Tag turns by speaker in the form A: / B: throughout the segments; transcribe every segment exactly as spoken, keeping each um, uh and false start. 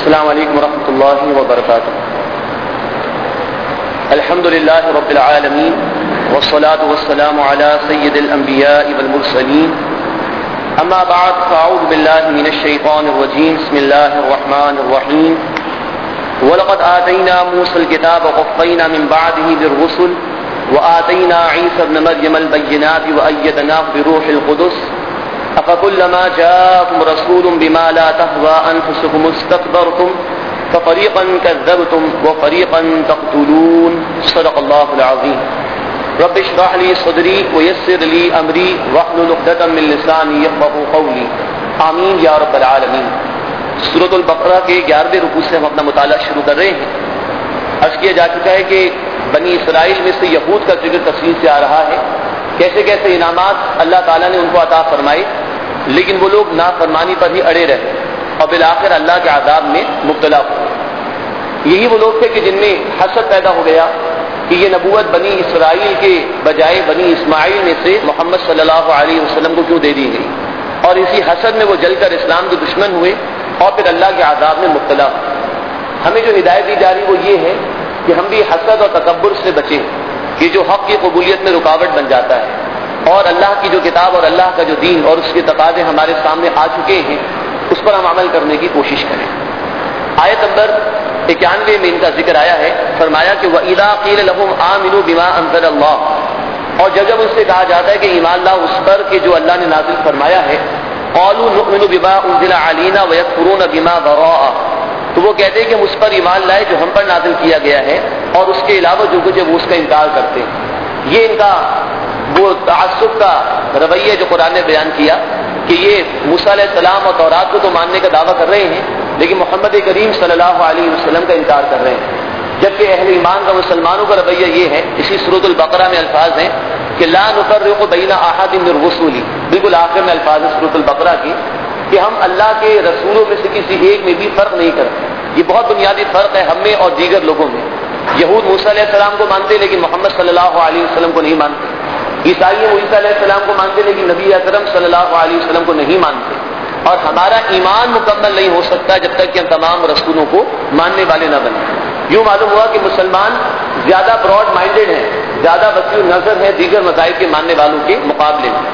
A: السلام علیکم ورحمۃ اللہ وبرکاتہ. الحمد للہ رب العالمین والصلاة والسلام علی سید الانبیاء والمرسلین. اما بعد فاعوذ باللہ من الشیطان الرجیم. بسم اللہ الرحمن الرحیم. وَلَقَدْ آتَيْنَا مُوسَى الْكِتَابَ وَقَفَّيْنَا مِنْ بَعْدِهِ بِالرُّسُلِ وَآتَيْنَا عِيسَى ابْنَ مَرْيَمَ الْبَيِّنَاتِ وَأَيَّدْنَاهُ بِرُوحِ الْقُدُسِ أَفَكُلَّمَا جَاءَكُمْ رَسُولٌ بِمَا لَا تَهْوَىٰ أَنفُسُكُمُ اسْتَكْبَرْتُمْ فَفَرِيقًا كَذَّبْتُمْ وَفَرِيقًا تَقْتُلُونَ. صدق اللہ العظیم. رب اشرح لي صدری ويسر لي امری واحلل عقدۃ من لسانی یفقهوا قولی. آمین یا رب العالمین. سورۃ البقرہ کے گیارہویں رکوع سے ہم اپنا مطالعہ شروع کر رہے ہیں. عرض کیا جا چکا ہے کہ بنی اسرائیل میں سے یہود کا ذکر تفصیل سے آ رہا ہے. کیسے کیسے انعامات اللہ تعالیٰ نے ان کو عطا فرمائے، لیکن وہ لوگ نافرمانی پر ہی اڑے رہے اور بالآخر اللہ کے عذاب میں مبتلا ہوئے. یہی وہ لوگ تھے کہ جن میں حسد پیدا ہو گیا کہ یہ نبوت بنی اسرائیل کے بجائے بنی اسماعیل میں سے محمد صلی اللہ علیہ وسلم کو کیوں دے دی گئی، اور اسی حسد میں وہ جل کر اسلام کے دشمن ہوئے اور پھر اللہ کے عذاب میں مبتلا ہوئے. ہمیں جو ہدایت دی جا رہی وہ یہ ہے کہ ہم بھی حسد اور تکبر سے بچیں کہ جو حق کی قبولیت میں رکاوٹ بن جاتا ہے، اور اللہ کی جو کتاب اور اللہ کا جو دین اور اس کے تقاضے ہمارے سامنے آ چکے ہیں اس پر ہم عمل کرنے کی کوشش کریں. آیت نمبر اکیانوے میں ان کا ذکر آیا ہے. فرمایا کہ وَإِذَا قِيلَ لَهُمْ آمِنُوا بِمَا أَنزَلَ اللَّهُ، اور جب جب ان سے کہا جاتا ہے کہ ایمان لاؤ اس پر کہ جو اللہ نے نازل فرمایا ہے، قَالُوا نُؤْمِنُ بِمَا أُنزِلَ عَلَيْنَا وَيَكْفُرُونَ بِمَا وَرَاءَهُ، تو وہ کہتے ہیں کہ ہم اس پر ایمان لائے جو ہم پر نازل کیا گیا ہے، اور اس کے علاوہ جو کچھ ہے وہ اس کا انکار کرتے ہیں. یہ ان کا وہ تعصب کا رویہ جو قرآن نے بیان کیا کہ یہ موسیٰ علیہ السلام اور تورات کو تو ماننے کا دعویٰ کر رہے ہیں لیکن محمد کریم صلی اللہ علیہ وسلم کا انکار کر رہے ہیں. جبکہ اہل ایمان کا مسلمانوں کا رویہ یہ ہے، اسی سورۃ البقرہ میں الفاظ ہیں کہ لا نفرق بین احد من الرسل، بالکل آخر میں الفاظ ہیں سورۃ البقرہ کی کہ ہم اللہ کے رسولوں میں سے کسی ایک میں بھی فرق نہیں کرتے. یہ بہت بنیادی فرق ہے ہم میں اور دیگر لوگوں میں. یہود موسیٰ علیہ السلام کو مانتے لیکن محمد صلی اللہ علیہ وسلم کو نہیں مانتے. عیسائی عیسیٰ علیہ السلام کو مانتے لیکن نبی اکرم صلی اللہ علیہ وسلم کو نہیں مانتے. اور ہمارا ایمان مکمل نہیں ہو سکتا جب تک کہ ہم تمام رسولوں کو ماننے والے نہ بنیں. یوں معلوم ہوا کہ مسلمان زیادہ براڈ مائنڈیڈ ہیں، زیادہ وسیع نظر ہے دیگر مذاہب کے ماننے والوں کے مقابلے میں.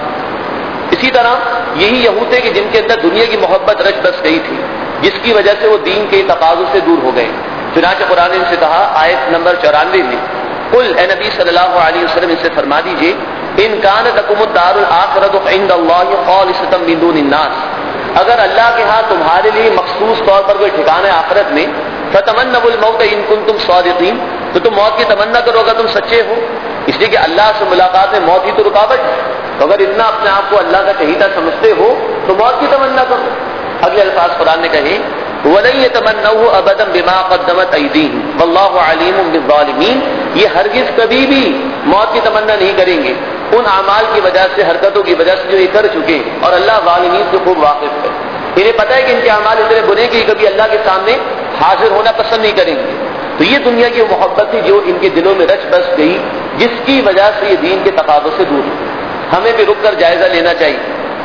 A: اسی طرح یہی یہود تھے کہ جن کے اندر دنیا کی محبت رچ بس گئی تھی، جس کی وجہ سے وہ دین کے تقاضوں سے دور ہو گئے. چنانچہ قرآن نے ان سے کہا آیت نمبر چورانوے میں، قل اے نبی صلی اللہ علیہ وسلم ان سے فرما دیجئے ان کانت لکم الدار الآخرۃ عند اللہ خالصۃ من دون الناس، اگر اللہ کے ہاں تمہارے لیے مخصوص طور پر کوئی ٹھکانہ ہے آخرت میں، فتمنوا الموت ان کنتم صادقین، تو تم موت کی تمنا کرو اگر تم سچے ہو. اس لیے کہ اللہ سے ملاقات میں موت ہی تو رکاوٹ ہے. تو اگر اتنا اپنے آپ کو اللہ کا چہیتا سمجھتے ہو تو موت کی تمنا کرو. اگلے الفاظ قرآن نے کہے وَلَن يَتَمَنَّوْهُ أَبَدًا بِمَا قَدَّمَتْ أَيْدِيهِمْ وَاللَّهُ عَلِيمٌ بِالظَّالِمِينَ، یہ ہرگز کبھی بھی موت کی تمنا نہیں کریں گے ان اعمال کی وجہ سے، حرکتوں کی وجہ سے جو یہ کر چکے ہیں، اور اللہ ظالمین سے خوب واقف ہے. انہیں پتہ ہے کہ ان کے اعمال اتنے برے کہ کبھی اللہ کے سامنے حاضر ہونا پسند نہیں کریں گے. تو یہ دنیا کی محبت تھی جو ان کے دلوں میں رچ بس گئی، جس کی وجہ سے یہ دین کے تقاضوں سے دور ہوئے. ہمیں بھی رک کر جائزہ لینا چاہیے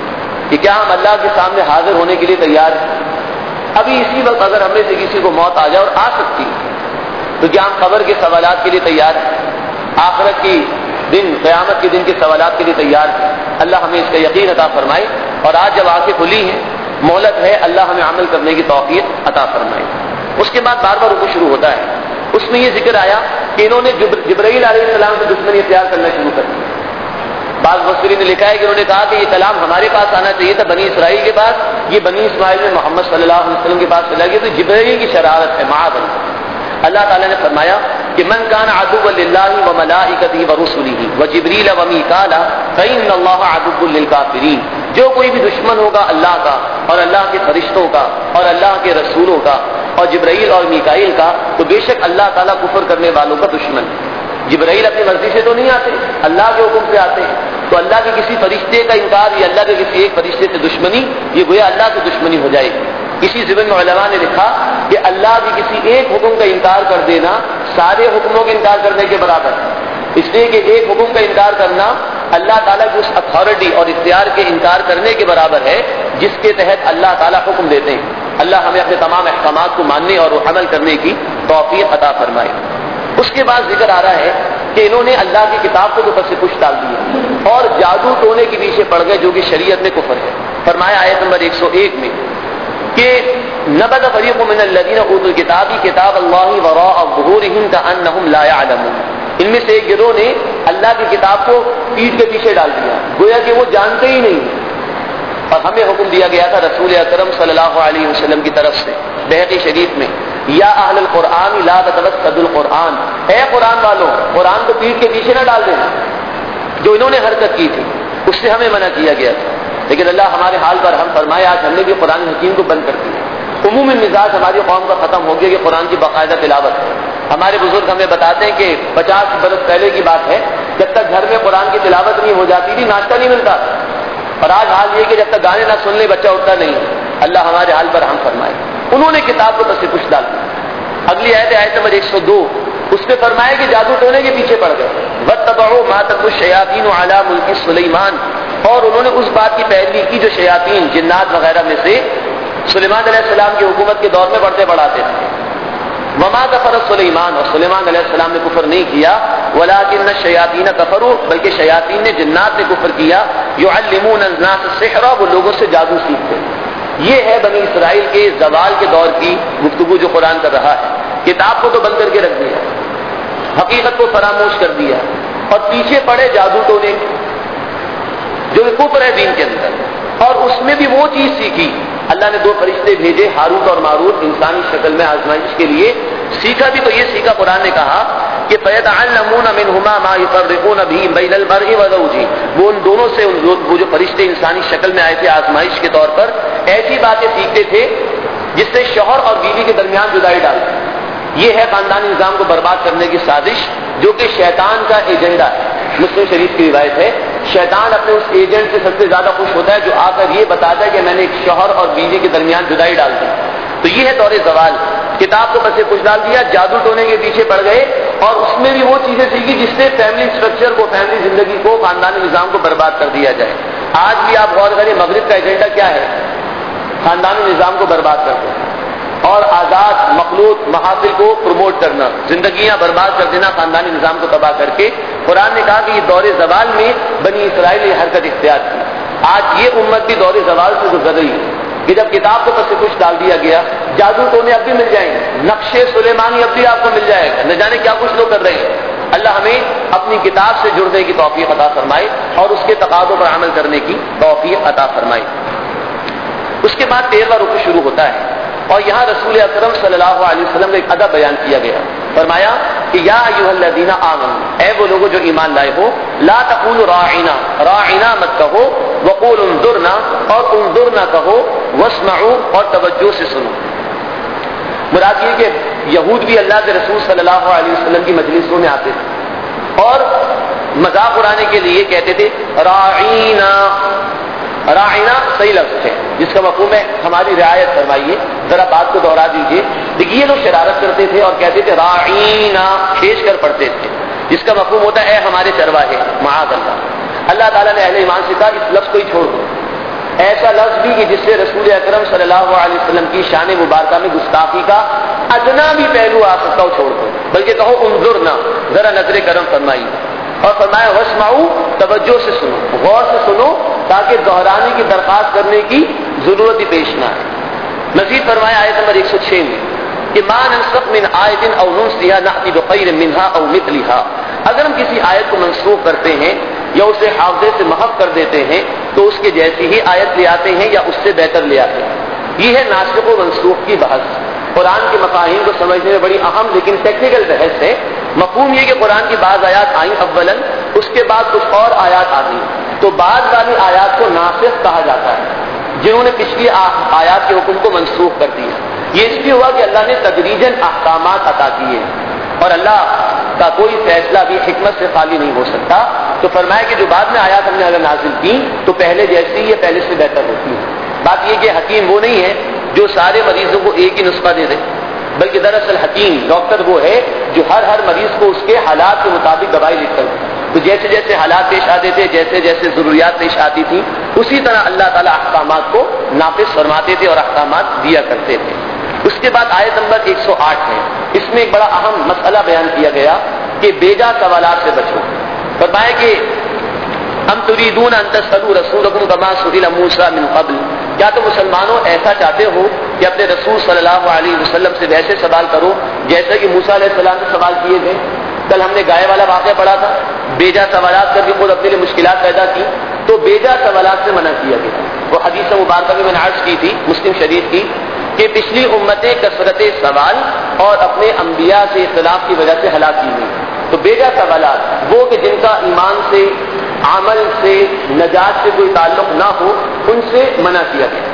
A: کہ کیا ہم اللہ کے سامنے حاضر ہونے کے لیے تیار ہیں. ابھی اسی وقت اگر ہم میں سے کسی کو موت آ جائے اور آ سکتی ہے تو کیا ہم قبر کے سوالات کے لیے تیار ہیں؟ آخرت کی دن، قیامت کے دن کے سوالات کے لیے تیار ہیں؟ اللہ ہمیں اس کا یقین عطا فرمائے. اور آج جب آنکھیں کھلی ہیں، مہلت ہے، اللہ ہمیں عمل کرنے کی توفیق عطا فرمائے. اس کے بعد بار بار رکوع شروع ہوتا ہے. اس میں یہ ذکر آیا کہ انہوں نے جبرائیل علیہ السلام سے دشمنی اختیار کرنا شروع کر دی. بعض مفسرین نے لکھا ہے کہ انہوں نے کہا کہ یہ کلام ہمارے پاس آنا چاہیے تھا بنی اسرائیل کے پاس، یہ بنی اسماعیل میں محمد صلی اللہ علیہ وسلم کے پاس چلا گیا. تو جبرائیل کی شرارت ہے معاذ اللہ. اللہ تعالیٰ نے فرمایا کہ من کان عدوا للہ وملائکتہ ورسلہ وجبریل ومیکال فإن اللہ عدو للکافرین، جو کوئی بھی دشمن ہوگا اللہ کا اور اللہ کے فرشتوں کا اور اللہ کے رسولوں کا اور جبرائیل اور میکائیل کا، تو بے شک اللہ تعالیٰ کفر کرنے والوں کا دشمن ہے. جبرائیل اپنی مرضی سے تو نہیں آتے، اللہ کے حکم سے آتے ہیں. تو اللہ کے کسی فرشتے کا انکار یا اللہ کے کسی ایک فرشتے سے دشمنی، یہ گویا اللہ کی دشمنی ہو جائے گی. اسی ضمن میں علماء نے لکھا کہ اللہ کے کسی ایک حکم کا انکار کر دینا سارے حکموں کے انکار کرنے کے برابر ہے. اس لیے کہ ایک حکم کا انکار کرنا اللہ تعالیٰ کی اس اتھارٹی اور اختیار کے انکار کرنے کے برابر ہے جس کے تحت اللہ تعالیٰ حکم دیتے ہیں. اللہ ہمیں اپنے تمام احکامات کو ماننے اور عمل کرنے کی توفیق عطا فرمائے۔ اس کے بعد ذکر آ رہا ہے کہ انہوں نے اللہ کی کتاب کو تو پس سے کچھ ڈال دیا اور جادو ٹونے کے پیچھے پڑ گئے جو کہ شریعت میں کفر ہے۔ فرمایا آیت نمبر ایک سو ایک میں کہ نبذ فریق من الذین اوتوا الکتاب کتاب اللہ وراء ظہورہم کأنہم لا یعلمون، ان میں سے ایک گروہ نے اللہ کی کتاب کو پیٹھ کے پیچھے ڈال دیا گویا کہ وہ جانتے ہی نہیں۔ اور ہمیں حکم دیا گیا تھا رسول اکرم صلی اللہ علیہ وسلم کی طرف سے بحقی شریف میں، یا اہل القرآن لا تتوسدوا القرآن، اے قرآن والوں قرآن کو پیٹھ کے پیچھے نہ ڈال دینا۔ جو انہوں نے حرکت کی تھی اس سے ہمیں منع کیا گیا تھا، لیکن اللہ ہمارے حال پر ہم فرمائے آج ہم نے بھی قرآن حکیم کو بند کر دیا۔ عمومی مزاج ہماری قوم کا ختم ہو گیا کہ قرآن کی باقاعدہ تلاوت ہے۔ ہمارے بزرگ ہمیں بتاتے ہیں کہ پچاس برس پہلے کی بات ہے، جب تک گھر میں قرآن کی تلاوت نہیں ہو جاتی تھی ناشتہ نہیں ملتا، اور آج حال یہ کہ جب تک گانے نہ سن لے بچہ اٹھتا نہیں۔ اللہ ہمارے حال پر ہم فرمائے انہوں نے کتاب کو بس سے کچھ ڈال دیا۔ اگلی آیت آیت نمبر ایک سو دو، اس پہ فرمایا کہ جادو ٹونے کے پیچھے پڑ گئے۔ واتبعوا ما تتلو الشیاطین علی ملک سلیمان، اور انہوں نے اس بات کی پیروی کی جو شیاطین جنات وغیرہ میں سے سلیمان علیہ السلام کی حکومت کے دور میں پڑھتے پڑھاتے تھے۔ وما کفر سلیمان، اور سلیمان علیہ السلام نے کفر نہیں کیا، ولکن الشیاطین کفروا، بلکہ شیاطین نے جنات نے کفر کیا، یعلمون الناس السحر، وہ لوگوں سے جادو سیکھتے۔ یہ ہے بنی اسرائیل کے زوال کے دور کی گفتگو جو قرآن کر رہا ہے۔ کتاب کو تو بند کر کے رکھ دیا، حقیقت کو فراموش کر دیا، اور پیچھے پڑے جادو ٹونے جو کفر ہے دین کے اندر، اور اس میں بھی وہ چیز سیکھی۔ اللہ نے دو فرشتے بھیجے ہاروت اور ماروت انسانی شکل میں آزمائش کے لیے، سیکھا بھی تو یہ سیکھا قرآن نے کہا کہ فَيَتَعَلَّمُونَ مِنْهُمَا مَا يُفَرِّقُونَ بِهِ بَيْنَ الْمَرْءِ وَزَوْجِهِ، وہ ان دونوں سے وہ جو فرشتے انسانی شکل میں آئے تھے آزمائش کے طور پر ایسی باتیں سیکھتے تھے جس سے شوہر اور بیوی کے درمیان جدائی ڈالتے۔ یہ ہے خاندانی نظام کو برباد کرنے کی سازش جو کہ شیطان کا ایجنڈا ہے۔ مسلم شریف کی روایت ہے شیطان اپنے اس ایجنٹ سے سب سے زیادہ خوش ہوتا ہے جو آ کر یہ بتاتا ہے کہ میں نے ایک شوہر اور بیوی کے درمیان جدائی ڈال دی۔ تو یہ ہے دور زوال، کتاب کو بس کچھ ڈال دیا، جادو ٹونے کے پیچھے پڑ گئے، اور اس میں بھی وہ چیزیں سیکھی جس سے فیملی اسٹرکچر کو، فیملی زندگی کو، خاندانی نظام کو برباد کر دیا جائے۔ آج بھی آپ غور کریں مغرب کا ایجنڈا کیا ہے؟ خاندانی نظام کو برباد کرنا اور آزاد مخلوط محافل کو پروموٹ کرنا، زندگیاں برباد کر دینا، خاندانی نظام کو تباہ کر کے۔ قرآن نے کہا کہ یہ دور زوال میں بنی اسرائیل نے حرکت اختیار کی۔ آج یہ امت بھی دور زوال سے گزر رہی ہے کہ جب کتاب کو پس سے کچھ ڈال دیا گیا، جادو ٹونے اب بھی مل جائیں گے، نقشے سلیمانی اب بھی آپ کو مل جائے گا، نہ جانے کیا کچھ لوگ کر رہے ہیں۔ اللہ ہمیں اپنی کتاب سے جڑنے کی توفیق عطا فرمائے اور اس کے تقاضوں پر عمل کرنے کی توفیق عطا فرمائے۔ اس کے بعد تیرواں رکوع شروع ہوتا ہے، اور یہاں رسول اکرم صلی اللہ علیہ وسلم کا ایک ادب بیان کیا گیا۔ فرمایا کہ یا ایھا الذین آمنوا، اے وہ لوگوں جو ایمان لائے ہو، لا تقولوا راعنا، راعنا مت کہو، وقولوا انظرنا، اور انظرنا کہو، واسمعوا، اور توجہ سے سنو۔ مراد یہ کہ یہود بھی اللہ کے رسول صلی اللہ علیہ وسلم کی مجلسوں میں آتے تھے اور مذاق اڑانے کے لیے کہتے تھے راعینا۔ راعینا صحیح لفظ ہے جس کا مفہوم ہے ہماری رعایت فرمائیے، ذرا بات کو دوہرا دیجیے۔ دیکھیے یہ لوگ شرارت کرتے تھے اور کہتے تھے راعینا، کھینچ کر پڑھتے تھے، جس کا مفہوم ہوتا ہے اے ہمارے چرواہے، معاذ اللہ۔ اللہ تعالیٰ نے اہل ایمان سے کہا اس لفظ کو ہی چھوڑ دو، ایسا لفظ بھی کہ جس سے رسول اکرم صلی اللہ علیہ وسلم کی شان مبارکہ میں گستاخی کا ادنا بھی پہلو آ سکتا ہو، چھوڑ دو، بلکہ کہو انظرنا، ذرا نظر کرم فرمائیے، اور فرمایا واسمعوا، توجہ سے سنو، غور سے سنو، تاکہ دہرانے کی درخواست کرنے کی ضرورت ہی پیش نہ آئے۔ مزید فرمایا آیت نمبر ایک سو چھ میں کہ ما ننسخ من آیت او ننسها نأتی بخیر منها او مثلها، اگر ہم کسی آیت کو منسوخ کرتے ہیں یا اسے حافظے سے محو کر دیتے ہیں تو اس کے جیسی ہی آیت لے آتے ہیں یا اس سے بہتر لے آتے ہیں۔ یہ ہے ناسخ و منسوخ کی بحث۔ قرآن کے مفاہیم کو سمجھنے میں بڑی اہم لیکن ٹیکنیکل بحث ہے۔ مفہوم یہ کہ قرآن کی بعض آیات آئیں اولاً، اس کے بعد کچھ اور آیات آ گئیں، تو بعد والی آیات کو ناسخ کہا جاتا ہے، جنہوں نے پچھلی آیات کے حکم کو منسوخ کر دیا۔ یہ اس لیے ہوا کہ اللہ نے تدریجاً احکامات عطا کیے اور اللہ کا کوئی فیصلہ بھی حکمت سے خالی نہیں ہو سکتا۔ تو فرمایا کہ جو بعد میں آیات ہم نے اگر نازل کی تو پہلے جیسی یہ پہلے سے بہتر ہوتی ہے۔ بات یہ کہ حکیم وہ نہیں ہے جو سارے مریضوں کو ایک ہی نسخہ دے دے، بلکہ دراصل حکیم ڈاکٹر وہ ہے جو ہر ہر مریض کو اس کے حالات کے مطابق دوائی لکھ کر دے۔ تو جیسے جیسے حالات پیش آتے تھے، جیسے جیسے ضروریات پیش آتی تھی، اسی طرح اللہ تعالیٰ احکامات کو نافذ فرماتے تھے اور احکامات دیا کرتے تھے۔ اس کے بعد آیت نمبر ایک سو آٹھ ہے، اس میں ایک بڑا اہم مسئلہ بیان کیا گیا کہ بیجا سوالات سے بچو۔ فرمایا کہ ہم تریدون ان تسألوا رسولکم کما سئل موسیٰ من قبل، کیا تم مسلمانوں ایسا چاہتے ہو کہ اپنے رسول صلی اللہ علیہ وسلم سے ویسے سوال کرو جیسے کہ موسیٰ علیہ السلام سے سوال کیے گئے؟ کل ہم نے گائے والا واقعہ پڑھا تھا، بیجا سوالات کر کے خود اپنے لیے مشکلات پیدا کی، تو بیجا سوالات سے منع کیا گیا۔ وہ حدیث مبارکہ میں میں نے عرض کی تھی مسلم شریف کی کہ پچھلی امتیں کثرت سوال اور اپنے انبیاء سے اختلاف کی وجہ سے ہلاک کی ہوئی، تو بیجا سوالات وہ کہ جن کا ایمان سے، عمل سے، نجات سے کوئی تعلق نہ ہو، ان سے منع کیا گیا۔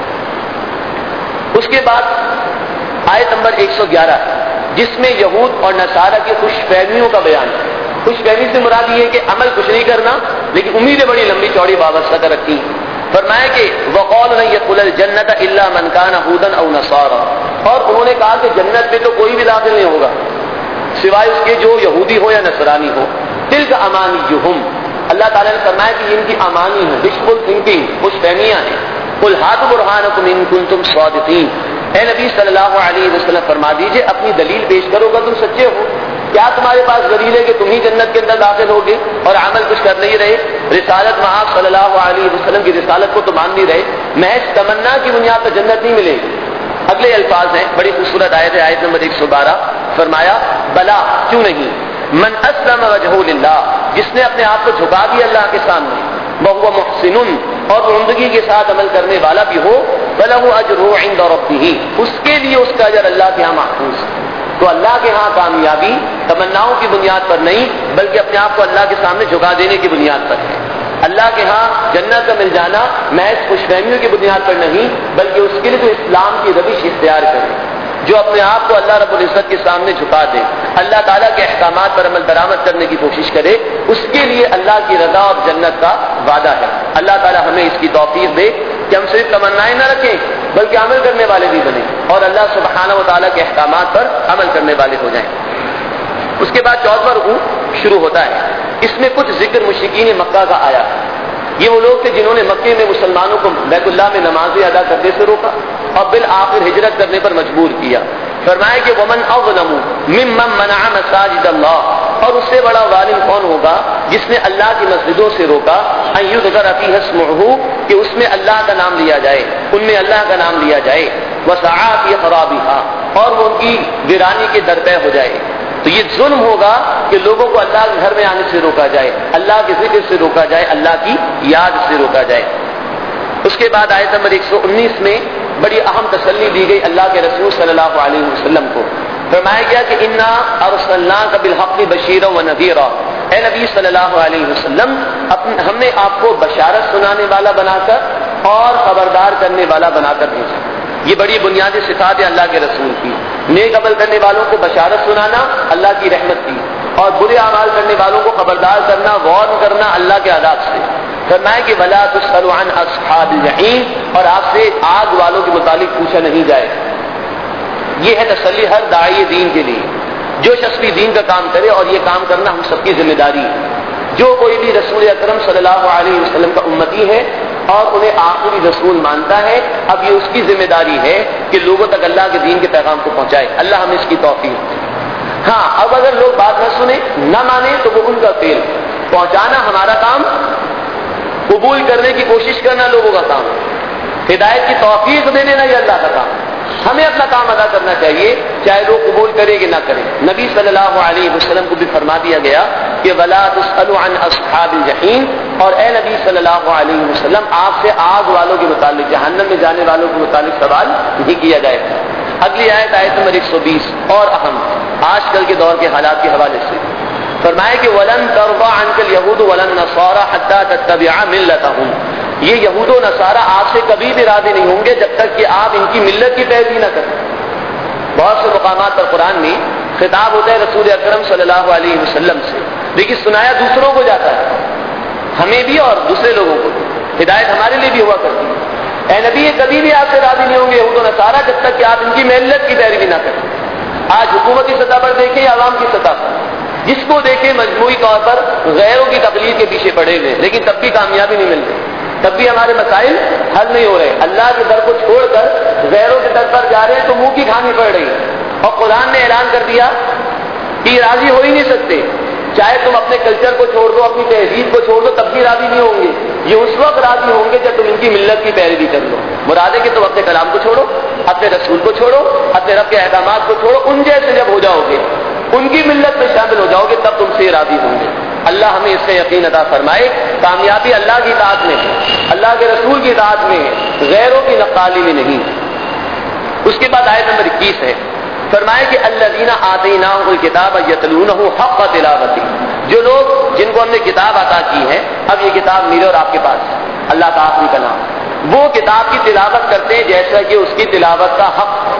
A: اس کے بعد آیت نمبر ایک سو گیارہ جس میں یہود اور نصارہ کی خوش فہمیوں کا بیان ہے۔ خوش فہمی سے مراد یہ ہے کہ عمل کچھ نہیں کرنا لیکن امیدیں بڑی لمبی چوڑی وابستہ کر رکھی۔ فرمایا کہ وقال لن يدخل الجنة الا من كان هودا او نصارى، اور انہوں نے کہا کہ جنت میں تو کوئی بھی داخل نہیں ہوگا سوائے اس کے جو یہودی ہو یا نصرانی ہو۔ تلک امانیہم، اللہ تعالیٰ نے فرمایا کہ ان کی امانی ہے، وشفل تھنکنگ، خوش فہمیاں ہیں۔ قل ہاتوا برہانکم ان کنتم صادقین، اے نبی صلی اللہ علیہ وسلم فرما دیجئے اپنی دلیل پیش کرو گا تم سچے ہو۔ کیا تمہارے پاس دلیل ہے کہ تم ہی جنت کے اندر داخل ہوگے اور عمل کچھ کر نہیں رہے؟ رسالت محض صلی اللہ علیہ وسلم کی رسالت کو تو مان نہیں رہے، محض تمنا کی بنیاد پر جنت نہیں ملے گی۔ اگلے الفاظ ہیں، بڑی خوبصورت آیت ہے، آیت نمبر ایک سو بارہ، فرمایا بلا کیوں نہیں، من اسلم وجہہ للہ، جس نے اپنے آپ کو جھکا دیا اللہ کے سامنے، وہو محسن، اور وہ عمدگی کے ساتھ عمل کرنے والا بھی ہو، فلہ اجرہ عند ربہ، اس کے لیے اس کا اجر اللہ کے ہاں محفوظ ہے۔ تو اللہ کے ہاں کامیابی تمناؤں کی بنیاد پر نہیں بلکہ اپنے آپ کو اللہ کے سامنے جھکا دینے کی بنیاد پر ہے۔ اللہ کے ہاں جنت کا مل جانا محض خوش فہمیوں کی بنیاد پر نہیں بلکہ اس کے لیے تو اسلام کی روش اختیار کرے، جو اپنے آپ کو اللہ رب العزت کے سامنے جھکا دے، اللہ تعالیٰ کے احکامات پر عمل درآمد کرنے کی کوشش کرے، اس کے لیے اللہ کی رضا اور جنت کا وعدہ ہے۔ اللہ تعالیٰ ہمیں اس کی توفیق دے کہ ہم صرف تمنائیں نہ رکھیں بلکہ عمل کرنے والے بھی بنیں اور اللہ سبحانہ و تعالیٰ کے احکامات پر عمل کرنے والے ہو جائیں۔ اس کے بعد چوتھواں رکوع شروع ہوتا ہے، اس میں کچھ ذکر مشرکین مکہ کا آیا۔ یہ وہ لوگ تھے جنہوں نے مکے میں مسلمانوں کو بیت اللہ میں نمازیں ادا کرنے سے روکا اور بالآخر ہجرت کرنے پر مجبور کیا۔ فرمایا کہ ومن اظلم ممن منع مساجد اللہ، اور اس سے بڑا ظالم کون ہوگا جس نے اللہ کی مسجدوں سے روکا ان یذکر فیہا اسمہ، کہ اس میں اللہ کا نام لیا جائے، ان میں اللہ کا نام لیا جائے، وسعی فی خرابہا، اور وہ ان کی ویرانی کے درپے ہو جائے۔ تو یہ ظلم ہوگا کہ لوگوں کو اللہ کے گھر میں آنے سے روکا جائے، اللہ کے ذکر سے روکا جائے، اللہ کی یاد سے روکا جائے۔ اس کے بعد آیت نمبر ایک سو انیس میں بڑی اہم تسلی دی گئی اللہ کے رسول صلی اللہ علیہ وسلم کو۔ فرمایا گیا کہ انا ارسلناک بالحق بشیرا ونذیرا، اے نبی صلی اللہ علیہ وسلم ہم نے آپ کو بشارت سنانے والا بنا کر اور خبردار کرنے والا بنا کر بھیجا۔ یہ بڑی بنیادی صفات ہے اللہ کے رسول کی، نیک عمل کرنے والوں کو بشارت سنانا اللہ کی رحمت کی، اور برے اعمال کرنے والوں کو خبردار کرنا، وارن کرنا اللہ کے عذاب سے۔ فرمایا کہ ولا تسألوا عن اصحاب الجحیم، اور آپ سے آگ والوں کے متعلق پوچھا نہیں جائے۔ یہ ہے تسلی ہر داعی دین کے لیے، جو شخص بھی دین کا کام کرے، اور یہ کام کرنا ہم سب کی ذمہ داری ہے۔ جو کوئی بھی رسول اکرم صلی اللہ علیہ وسلم کا امتی ہے اور انہیں آخری رسول مانتا ہے، اب یہ اس کی ذمہ داری ہے کہ لوگوں تک اللہ کے دین کے پیغام کو پہنچائے۔ اللہ ہمیں اس کی توفیق دے۔ ہاں، اب اگر لوگ بات نہ سنیں، نہ مانیں تو وہ ان کا فیل، پہنچانا ہمارا کام، قبول کرنے کی کوشش کرنا لوگوں کا کام، ہدایت کی توفیق دے دینا یہ اللہ کا کام۔ ہمیں اپنا کام ادا کرنا چاہیے چاہے لوگ قبول کرے کہ نہ کریں۔ نبی صلی اللہ علیہ وسلم کو بھی فرما دیا گیا کہ ولا تسألوا عن اصحاب الجحیم، اور اے نبی صلی اللہ علیہ وسلم آپ سے آگ والوں کے متعلق، جہنم میں جانے والوں کے متعلق سوال نہیں کیا جائے۔ اگلی آیت آیت نمبر ایک سو بیس اور اہم آج کل کے دور کے حالات کے حوالے سے، فرمائے کہ وَلَن تَرْضَىٰ عَنْكَ الْيَهُودُ وَلَا النَّصَارَىٰ حَتَّىٰ تَتَّبِعَ مِلَّتَهُمْ، یہ یہود و نصارہ آپ سے کبھی بھی راضی نہیں ہوں گے جب تک کہ آپ ان کی ملت کی پیروی نہ کریں۔ بہت سے مقامات پر قرآن میں خطاب ہوتا ہے رسول اکرم صلی اللہ علیہ وسلم سے، لیکن سنایا دوسروں کو جاتا ہے، ہمیں بھی اور دوسرے لوگوں کو بھی، ہدایت ہمارے لیے بھی ہوا کرتی ہے۔ اے نبی، یہ کبھی بھی آپ سے راضی نہیں ہوں گے یہود و نصارہ جب تک کہ آپ ان کی ملت کی پیروی نہ کریں۔ آج حکومتی سطح پر دیکھیں یا عوام کی سطح پر، جس کو دیکھیں مجموعی طور پر غیروں کی تقلید کے پیچھے پڑے ہوئے، لیکن تب بھی کامیابی نہیں مل رہی۔ تب بھی ہمارے مسائل حل نہیں ہو رہے. اللہ کے در کو چھوڑ کر غیروں کے در پر جا رہے ہیں تو منہ کی کھانی پڑ رہی. اور قرآن نے اعلان کر دیا کہ راضی ہو ہی نہیں سکتے. چاہے تم اپنے کلچر کو چھوڑ دو, اپنی تہذیب کو چھوڑ دو, تب بھی راضی نہیں ہوں گے. یہ اس وقت راضی ہوں گے جب تم ان کی ملت کی پیروی کر لو. مراد ہے کہ تم اپنے کلام کو چھوڑو, اپنے رسول کو چھوڑو, اپنے رب کے احکامات کو چھوڑو, ان جیسے جب ہو جاؤ گے, ان کی ملت میں شامل ہو جاؤ گے, تب تم سے راضی ہوں گے. اللہ ہمیں اس سے یقین عطا فرمائے. کامیابی اللہ کی اطاعت میں ہے, اللہ کے رسول کی اطاعت میں ہے, غیروں کی نقالی میں نہیں. اس کے بعد آیت نمبر اکیس ہے, فرمائے کہ الذین آتیناہم الکتاب یتلونہ حق تلاوتہ, جو لوگ جن کو ہم نے کتاب عطا کی ہے, اب یہ کتاب میرے اور آپ کے پاس ہے, اللہ کا آخری کلام, وہ کتاب کی تلاوت کرتے ہیں جیسا کہ اس کی تلاوت کا حق ہے.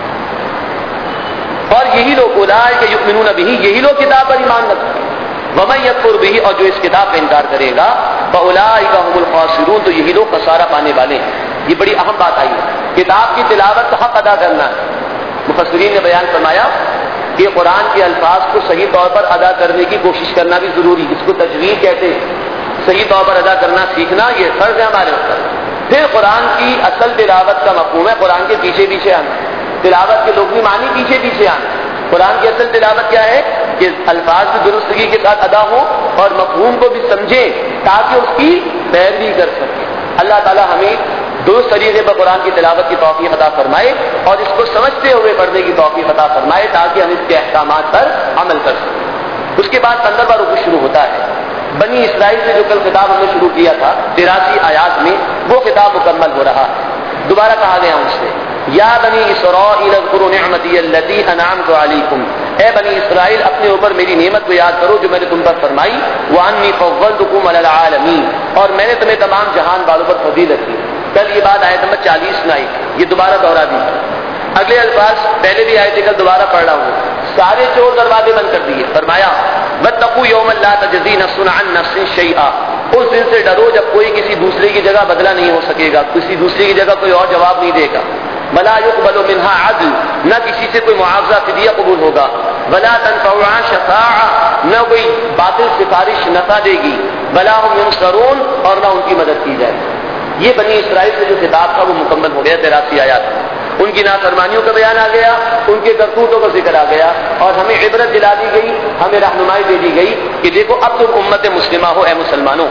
A: اور یہی لوگ اولئک یؤمنون بہ, یہی لوگ کتاب پر ایمان رکھتے ہیں. ومن یکفر بہ, اور جو اس کتاب کا انکار کرے گا, فاولئک هم الخاسرون, تو یہی لوگ خسارہ پانے والے ہیں. یہ بڑی اہم بات آئی ہے, کتاب کی تلاوت کا حق ادا کرنا ہے. مفسرین نے بیان فرمایا کہ قرآن کے الفاظ کو صحیح طور پر ادا کرنے کی کوشش کرنا بھی ضروری, اس کو تجوید کہتے ہیں. صحیح طور پر ادا کرنا سیکھنا یہ فرض ہے ہمارے اوپر. پھر قرآن کی اصل تلاوت کا مفہوم ہے قرآن کے پیچھے پیچھے آنا, تلاوت کے لغوی معنی پیچھے پیچھے آنا. قرآن کی اصل تلاوت کیا ہے کہ الفاظ بھی درستگی کے ساتھ ادا ہوں اور مفہوم کو بھی سمجھیں تاکہ اس کی پیروی کر سکیں. اللہ تعالی ہمیں درست طریقے پر قرآن کی تلاوت کی توفیق عطا فرمائے اور اس کو سمجھتے ہوئے پڑھنے کی توفیق عطا فرمائے تاکہ ہم اس کے احکامات پر عمل کر سکیں. اس کے بعد پندرہواں رکوع شروع ہوتا ہے. بنی اسرائیل سے جو کل خطاب ہم نے شروع کیا تھا تراسی آیات میں, وہ خطاب مکمل ہو رہا ہے. دوبارہ کہا گیا ان سے, یا بنی اسرائیل اذکروا نعمتی التی انعمت علیکم, اے بنی اسرائیل اپنے اوپر میری نعمت کو یاد کرو جو میں نے تم پر فرمائی. وانی فضلتکم علی العالمین, اور میں نے تمہیں تمام جہان والوں پر فضیلت دی. کل یہ بات آیت نمبر چالیس میں آئی, یہ دوبارہ دوہرا دی. اگلے الفاظ پہلے بھی آئے تھے, کل دوبارہ پڑھ رہا ہوں. سارے چور دروازے بند کر دیے. فرمایا واتقوا یوما لا تجزی نفس عن نفس شیئا, اس دن سے ڈرو جب کوئی کسی دوسرے کی جگہ بدلہ نہیں ہو سکے گا, کسی دوسرے کی جگہ کوئی اور جواب نہیں دے گا. ولا يقبل منها عدل, نہ کسی سے کوئی معاوضہ فدیہ قبول ہوگا. ولا تنفعها شفاعہ, نہ کوئی باطل سفارش نفع دے گی. ولا هم ينصرون, اور نہ ان کی مدد کی جائے. یہ بنی اسرائیل سے جو خطاب تھا وہ مکمل ہو گیا. تراسی آیات ان کی نافرمانیوں کا بیان آ گیا, ان کے کرتوتوں کا ذکر آ گیا, اور ہمیں عبرت دلا دی گئی, ہمیں رہنمائی دے دی گئی کہ دیکھو اب تم امت مسلمہ ہو, اے مسلمانوں,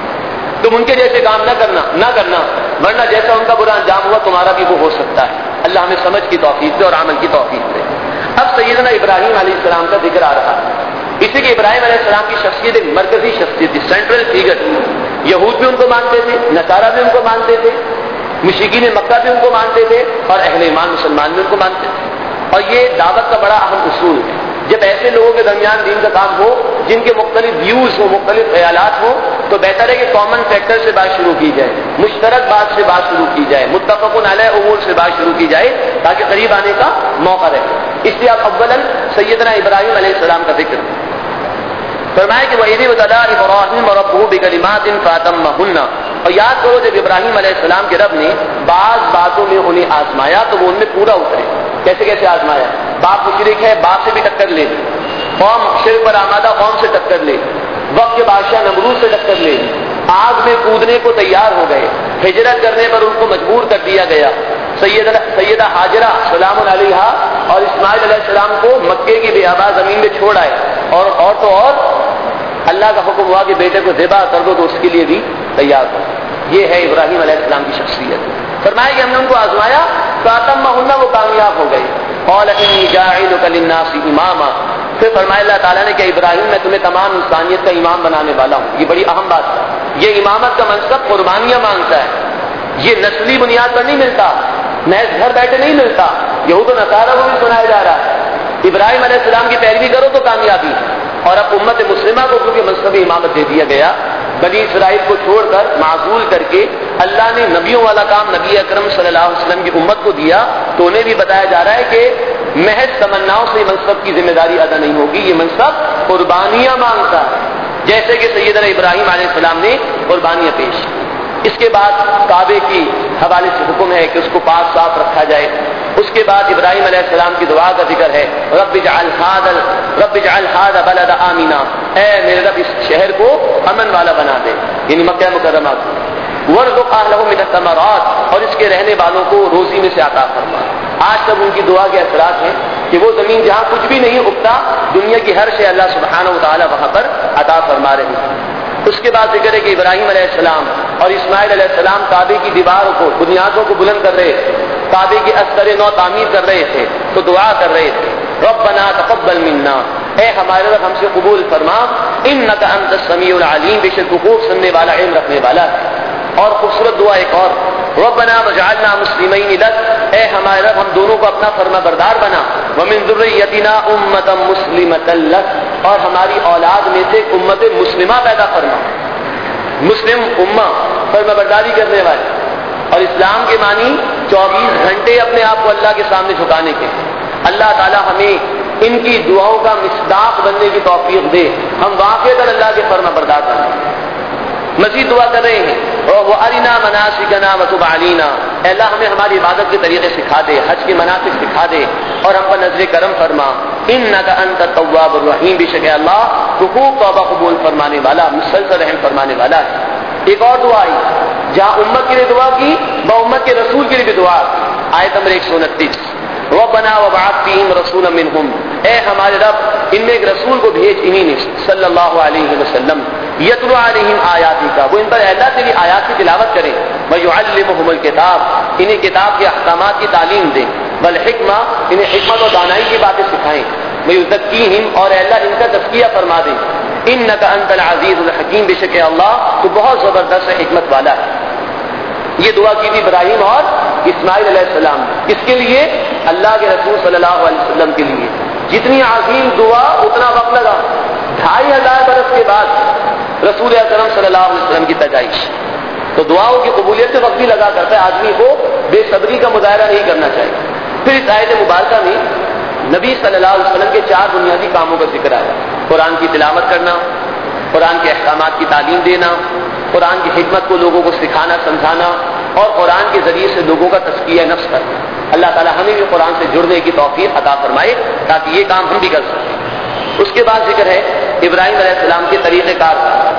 A: تم ان کے جیسے کام نہ کرنا نہ کرنا ورنہ جیسا ان کا برا انجام ہوا تمہارا بھی وہ ہو سکتا ہے. اللہ ہمیں سمجھ کی توفیق دے اور عمل کی توفیق دے. اب سیدنا ابراہیم علیہ السلام کا ذکر آ رہا ہے. اسی کہ ابراہیم علیہ السلام کی شخصیت ایک مرکزی شخصیت تھی, سینٹرل فیگر. یہود بھی ان کو مانتے تھے, نصارہ بھی ان کو مانتے تھے, مشرکین مکہ بھی ان کو مانتے تھے, اور اہل ایمان مسلمان بھی ان کو مانتے تھے. اور یہ دعوت کا بڑا اہم اصول ہے. جب ایسے لوگوں کے درمیان دین کا کام ہو جن کے مختلف ویوز ہوں, مختلف خیالات ہوں, تو بہتر ہے کہ کامن فیکٹر سے بات شروع کی جائے, مشترک بات سے بات شروع کی جائے, متفق علیہ امور سے بات شروع کی جائے تاکہ قریب آنے کا موقع رہے. اس لیے آپ اولاً سیدنا ابراہیم علیہ السلام کا ذکر فرمائے کہ وَإِذِ ابْتَلَىٰ إِبْرَاهِيمَ رَبُّهُ بِكَلِمَاتٍ فَأَتَمَّهُنَّ, اور یاد کرو جب ابراہیم علیہ السلام کے رب نے بعض باتوں میں انہیں آزمایا تو وہ ان میں پورا اترے. کیسے کیسے آزمایا؟ باپ مشرک ہے, باپ سے بھی ٹکر لے, قوم شرک پر آمادہ قوم سے ٹکر لے, وقت کے بادشاہ نمرود سے ٹکر لے, آگ میں کودنے کو تیار ہو گئے, ہجرت کرنے پر ان کو مجبور کر دیا گیا. سیدہ سیدہ حاجرہ سلام علیہا اور اسماعیل علیہ السلام کو مکے کی بیاباں زمین میں چھوڑ آئے, اور اور تو اور اللہ کا حکم ہوا کہ بیٹے کو ذبح کر دو تو اس کے لیے بھی تیار ہو. یہ ہے ابراہیم علیہ السلام کی شخصیت. فرمایا کہ ہم نے ان کو آزمایا, فاتمہن, وہ کامیاب ہو گئے. قال انی جاعلک للناس اماما, پھر فرمایا اللہ تعالیٰ نے کہ ابراہیم میں تمہیں تمام انسانیت کا امام بنانے والا ہوں. یہ بڑی اہم بات ہے. یہ امامت کا منصب قربانیاں مانگتا ہے. یہ نسلی بنیاد پر نہیں ملتا, محض گھر بیٹھے نہیں ملتا. یہود و نصارہ کو بھی سنایا جا رہا ہے ابراہیم علیہ السلام کی پیروی کرو تو کامیابی. اور اب امت مسلمہ کو کیونکہ منصب امامت دے دیا گیا, بنی اسرائیل کو چھوڑ کر معزول کر کے اللہ نے نبیوں والا کام نبی اکرم صلی اللہ علیہ وسلم کی امت کو دیا, تو انہیں بھی بتایا جا رہا ہے کہ محض تمناؤں سے منصب کی ذمہ داری ادا نہیں ہوگی, یہ منصب قربانیاں مانگتا ہے, جیسے کہ سیدنا ابراہیم علیہ السلام نے قربانیاں پیش. اس کے بعد کعبے کی حوالے سے حکم ہے کہ اس کو پاک صاف رکھا جائے. اس کے بعد ابراہیم علیہ السلام کی دعا کا ذکر ہے, رب اجعل ھذا رب اجعل ھذا بلد آمنا, اے میرے رب اس شہر کو امن والا بنا دے, یعنی مکہ مکرمہ کو. وارزق اہلہ من الثمرات، اور اس کے رہنے والوں کو روزی میں سے عطا فرما۔ آج تک ان کی دعا کے اثرات ہیں کہ وہ زمین جہاں کچھ بھی نہیں اگتا، دنیا کی ہر شے اللہ سبحانہ و تعالی وہاں پر عطا فرما رہے ہیں۔ اس کے بعد ذکر ہے کہ ابراہیم علیہ السلام اور اسماعیل علیہ السلام کعبے کی دیواروں کو، بنیادوں کو بلند کر رہے تھے، کعبے کی استر نو تعمیر کر رہے تھے، تو دعا کر رہے تھے ربنا تقبل منا، اے ہمارے رب ہم سے قبول فرما، انک انت السمیع العلیم، بے شک خوب سننے والا، علم رکھنے والا ہے۔ اور خوبصورت دعا ایک اور، ربنا وجعلنا مسلمین لک، اے ہمارے رب ہم دونوں کو اپنا فرما بردار بنا، ومن ذریتنا امۃ مسلمۃ لک، اور ہماری اولاد میں سے امت مسلمہ پیدا فرما، مسلم امہ، فرما برداری کرنے والے۔ اور اسلام کے معنی چوبیس گھنٹے اپنے آپ کو اللہ کے سامنے جھکانے کے۔ اللہ تعالی ہمیں ان کی دعاؤں کا مصداق بننے کی توفیق دے، ہم واقعتاً اللہ کے فرما بردار بنیں۔ مزید دعا کر رہے ہیں وَأَرِنَا مَنَاسِكَنَا وَتُبْ عَلَيْنَا، اے اللہ ہمیں ہماری عبادت کے طریقے سکھا دے، حج کے مناسک سکھا دے، اور ہم پر نظر کرم فرما، اِنَّكَ أَنْتَ التَّوَّابُ الرَّحِيمُ، بے شک اللہ تو خوب توبہ قبول فرمانے والا، مسلسل رحم فرمانے والا ہے۔ ایک اور دعا آئی جہاں امت کے لیے دعا کی، با امت کے رسول کے لیے بھی دعا، آیت نمبر ایک سو انتیس، ربنا وبعث فیہم رسولا منہم، اے ہمارے رب ان میں ایک رسول کو بھیج انہی نے صلی اللہ علیہ وسلم، یتلو علیہم آیاتک، وہ ان پر اللہ تیری آیات کی تلاوت کریں، ویعلمہم الکتاب، انہیں کتاب کے احکامات کی تعلیم دیں، والحکمہ، انہیں حکمت اور دانائی کی باتیں سکھائیں، ویزکیہم، اور اللہ ان کا تزکیہ فرما دیں، انک انت العزیز الحکیم، بے شک اللہ تو بہت زبردست حکمت والا ہے۔ یہ دعا کی تھی ابراہیم اور اسماعیل علیہ السلام، کس کے لیے؟ اللہ کے رسول صلی اللہ علیہ وسلم کے لیے۔ جتنی عظیم دعا اتنا وقت لگا، ڈھائی ہزار برس کے بعد رسول اکرم صلی اللہ علیہ وسلم کی پیدائش۔ تو دعاؤں کی قبولیت سے وقت بھی لگا کرتا ہے، آدمی کو بے صبری کا مظاہرہ نہیں کرنا چاہیے۔ پھر اس آیت مبارکہ میں نبی صلی اللہ علیہ وسلم کے چار بنیادی کاموں کا ذکر آیا، قرآن کی تلاوت کرنا، قرآن کے احکامات کی تعلیم دینا، قرآن کی حکمت کو لوگوں کو سکھانا سمجھانا، اور قرآن کے ذریعے سے لوگوں کا تزکیہ نفس کرنا۔ اللہ تعالی ہمیں بھی قرآن سے جڑنے کی توفیق عطا فرمائے تاکہ یہ کام ہم بھی کر سکیں۔ اس کے بعد ذکر ہے ابراہیم علیہ السلام کے طریقہ کار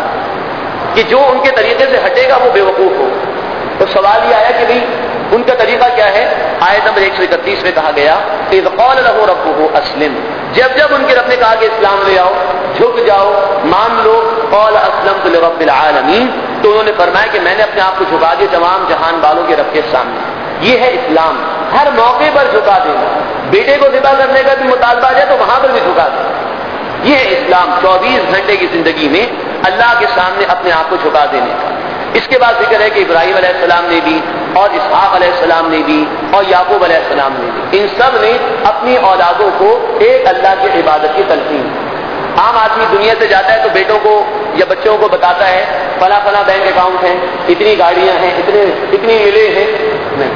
A: کہ جو ان کے طریقے سے ہٹے گا وہ بے وقوف ہو۔ تو سوال یہ آیا کہ بھئی ان کا طریقہ کیا ہے؟ آیت نمبر ایک سو اکتیس میں کہا گیا اذ قال له ربه اسلم، جب جب ان کے رب نے کہا کہ اسلام لے آؤ، جھک جاؤ، مان لو، قال اسلمت لرب العالمین، تو انہوں نے فرمایا کہ میں نے اپنے آپ کو جھکا دیا تمام جہان والوں کے رب کے سامنے۔ یہ ہے اسلام، ہر موقع پر جھکا دینا، بیٹے کو ذبح کرنے کا بھی مطالبہ ہے تو وہاں پر بھی جھکا دینا۔ یہ ہے اسلام، چوبیس گھنٹے کی زندگی میں اللہ کے سامنے اپنے آپ کو جھکا دینے کا۔ اس کے بعد ذکر ہے کہ ابراہیم علیہ السلام نے بھی، اور اسحاق علیہ السلام نے بھی، اور یعقوب علیہ السلام نے بھی، ان سب نے اپنی اولادوں کو ایک اللہ کی عبادت کی تلقین۔ عام آدمی دنیا سے جاتا ہے تو بیٹوں کو یا بچوں کو بتاتا ہے فلاں فلاں بینک اکاؤنٹ ہیں، اتنی گاڑیاں ہیں، اتنے اتنی ملے ہیں، نہیں۔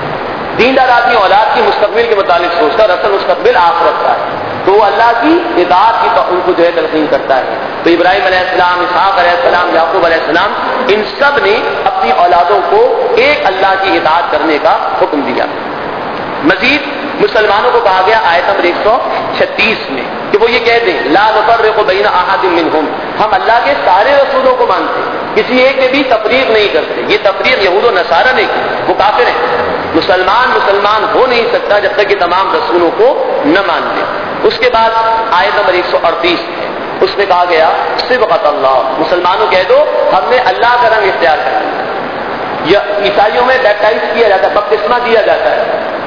A: دیندار آدمی اولاد کی مستقبل کے متعلق سوچتا ہے، اصل مستقبل آخرت کا ہے، تو وہ اللہ کی اطاعت کی ان کو جو ہے تلقین کرتا ہے۔ تو ابراہیم علیہ السلام، اسحاق علیہ السلام، یعقوب علیہ السلام، ان سب نے اپنی اولادوں کو ایک اللہ کی اطاعت کرنے کا حکم دیا۔ مزید مسلمانوں کو کہا گیا آیت نمبر ایک سو چھتیس میں کہ وہ یہ کہہ دیں لا نفرق بین احد منہم، ہم اللہ کے سارے رسولوں کو مانتے ہیں، کسی ایک میں بھی تفریق نہیں کرتے۔ یہ تفریق یہود و نصارہ نے کی، وہ کافر ہیں۔ مسلمان مسلمان ہو نہیں سکتا جب تک کہ تمام رسولوں کو نہ مان لے۔ اس کے بعد آیت نمبر ایک سو اڑتیس اس میں کہا گیا صبغۃ اللہ، مسلمانوں کہہ دو ہم نے اللہ کا رنگ اختیار کر لیا۔ عیسائیوں میں بیپٹائز کیا جاتا ہے، بپتسمہ دیا جاتا ہے،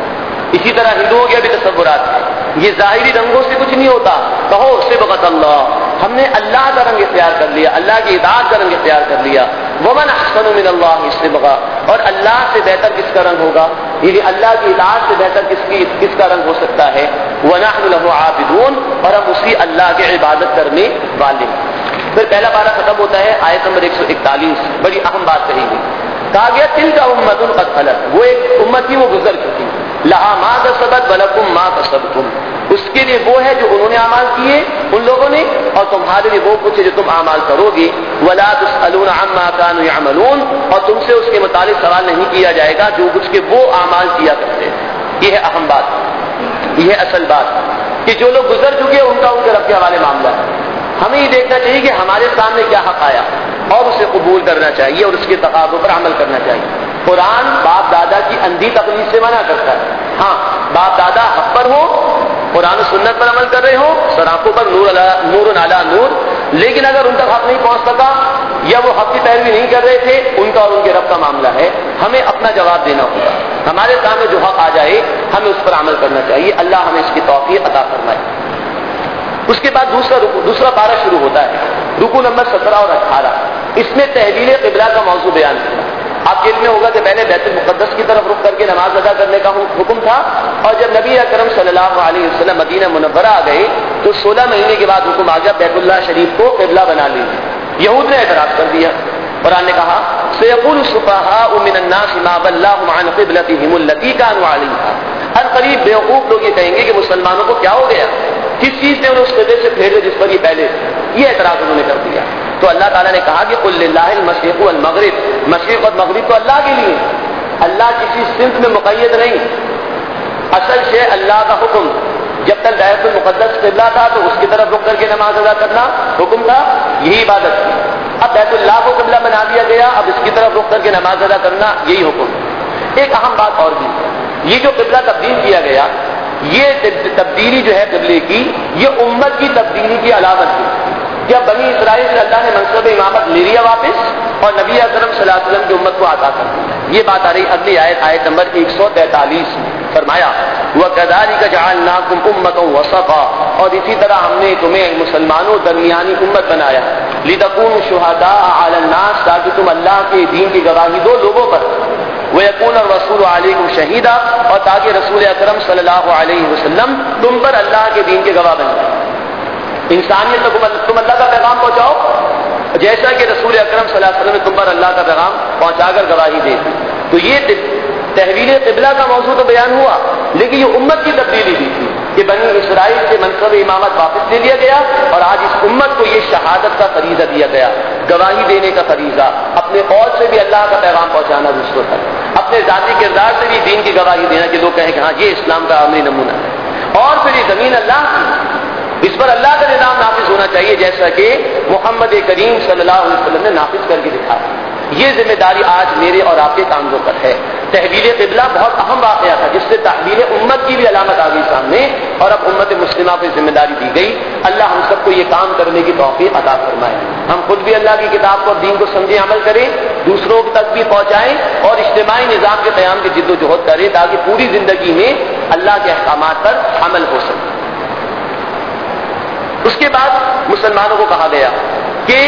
A: اسی طرح ہندوؤں کے بھی تصورات ہیں۔ یہ ظاہری رنگوں سے کچھ نہیں ہوتا، کہو صبغۃ اللہ، ہم نے اللہ کا رنگ اختیار کر لیا، اللہ کی اطاعت کا رنگ اختیار کر لیا۔ ومن احسن من اللہ صبغہ، اور اللہ سے بہتر کس کا رنگ ہوگا، یعنی اللہ کی اطاعت سے بہتر کس کی کس کا رنگ ہو سکتا ہے۔ ونحن له عابدون، اور ہم اسی اللہ کی عبادت کرنے والے ہیں۔ پھر پہلا پارہ ختم ہوتا ہے آیت نمبر ایک سو اکتالیس، بڑی اہم بات کہی گئی، کہا گیا تلک امۃ قد خلت، وہ ایک امت تھی وہ گزر چکی، لہا ما کسبت ولکم ما کسبتم، اس کے لیے وہ ہے جو انہوں نے اعمال کیے ان لوگوں نے، اور تمہارے لیے وہ کچھ ہے جو تم اعمال کرو گے۔ ولا تسألون عما كانوا يعملون، اور تم سے اس کے متعلق سوال نہیں کیا جائے گا جو کچھ کے وہ اعمال کیا کرتے ہیں۔ یہ ہے اہم بات، یہ ہے اصل بات کہ جو لوگ گزر چکے ان کا ان کے رب کے حوالے معاملہ ہے۔ ہمیں یہ دیکھنا چاہیے کہ ہمارے سامنے کیا حق آیا، اور اسے قبول کرنا چاہیے اور اس کے تقاضوں پر عمل کرنا چاہیے۔ قرآن باپ دادا کی اندھی تقلید سے منع کرتا ہے۔ ہاں باپ دادا حق پر ہو، قرآن و سنت پر عمل کر رہے ہوں، سراخوں پر نور نور علی نور، لیکن اگر ان تک حق نہیں پہنچ سکا یا وہ حق کی پیروی نہیں کر رہے تھے، ان کا اور ان کے رب کا معاملہ ہے، ہمیں اپنا جواب دینا ہوگا۔ ہمارے سامنے جو حق آ جائے ہمیں اس پر عمل کرنا چاہیے۔ اللہ ہمیں اس کی توفیق عطا فرمائے۔ اس کے بعد دوسرا رکو دوسرا پارہ شروع ہوتا ہے، رکو نمبر سترہ اور اٹھارہ۔ اس میں تحویل قبلہ کا موضوع بیان کیا۔ آپ کے علم میں ہوگا کہ پہلے بیت المقدس کی طرف رخ کر کے نماز ادا کرنے کا حکم تھا، اور جب نبی اکرم صلی اللہ علیہ وسلم مدینہ منورہ آ گئے تو سولہ مہینے کے بعد حکم آ گیا بیت اللہ شریف کو قبلہ بنا لیجیے۔ یہود نے اعتراض کر دیا۔ قرآن نے کہا سيقول السفهاء من الناس ما ولاهم عن قبلتهم التي كانوا عليها، ہر قریب بیوقوف لوگ یہ کہیں گے کہ مسلمانوں کو کیا ہو گیا، کس چیز نے انہیں اس قبلے سے پھیرے جس پر یہ پہلے تھے۔ یہ اعتراض انہوں نے کر دیا۔ تو اللہ تعالیٰ نے کہا کہ قل للہ المشرق والمغرب، مشرق اور مغرب تو اللہ کے لیے، اللہ کسی صنف میں مقید نہیں۔ اصل شے اللہ کا حکم، جب تک بیت المقدس قبلہ تھا تو اس کی طرف رخ کر کے نماز ادا کرنا حکم تھا، یہی عبادت تھی۔ اب بیت اللہ کو قبلہ بنا دیا گیا، اب اس کی طرف رخ کر کے نماز ادا کرنا یہی حکم۔ ایک اہم بات اور بھی، یہ جو قبلہ تبدیل کیا گیا، یہ تبدیلی جو ہے قبلے کی، یہ امت کی تبدیلی کی علامت تھی۔ جب بنی اسرائیل سے اللہ نے منصب امامت لے لیا واپس اور نبی اکرم صلی اللہ علیہ وسلم کی امت کو عطا کر دیا۔ یہ بات آ رہی اگلی آیت آیت نمبر ایک سو تینتالیس میں، فرمایا وَكَذَلِكَ جَعَلْنَاكُمْ أُمَّةً وَسَطًا، اور اسی طرح ہم نے تمہیں مسلمانوں درمیانی امت بنایا، لِتَكُونُوا شُهَدَاءَ عَلَى النَّاسِ، تاکہ تم اللہ کے دین کی گواہی دو لوگوں پر، وَيَكُونَ الرَّسُولُ عَلَيْكُمْ شَهِيدًا، اور تاکہ رسول اکرم صلی اللہ علیہ وسلم تم پر اللہ کے دین کے گواہ بن جائے۔ انسانیت تک تم اللہ کا پیغام پہنچاؤ، جیسا کہ رسول اکرم صلی اللہ علیہ وسلم نے تم پر اللہ کا پیغام پہنچا کر گواہی دے دی۔ تو یہ تحویل قبلہ کا موضوع تو بیان ہوا، لیکن یہ امت کی تبدیلی بھی تھی کہ بنی اسرائیل سے منصب امامت واپس لے لیا گیا اور آج اس امت کو یہ شہادت کا فریضہ دیا گیا، گواہی دینے کا فریضہ، اپنے قول سے بھی اللہ کا پیغام پہنچانا دوسروں تک، اپنے ذاتی کردار سے بھی دین کی گواہی دینا کہ لوگ کہیں کہ ہاں یہ اسلام کا عملی نمونہ ہے۔ اور پھر یہ زمین اللہ کی، اس پر اللہ کا نظام نافذ ہونا چاہیے جیسا کہ محمد کریم صلی اللہ علیہ وسلم نے نافذ کر کے دکھایا۔ یہ ذمہ داری آج میرے اور آپ کے کاندھوں پر ہے۔ تحویل قبلہ بہت اہم واقعہ تھا جس سے تحویل امت کی بھی علامت آ گئی سامنے، اور اب امت مسلمہ کو ذمہ داری دی گئی۔ اللہ ہم سب کو یہ کام کرنے کی توفیق عطا فرمائے، ہم خود بھی اللہ کی کتاب کو اور دین کو سمجھیں، عمل کریں، دوسروں تک بھی پہنچائیں اور اجتماعی نظام کے قیام کی جد و جہد کریں تاکہ پوری زندگی میں اللہ کے احکامات پر عمل ہو سکے۔ اس کے بعد مسلمانوں کو کہا گیا کہ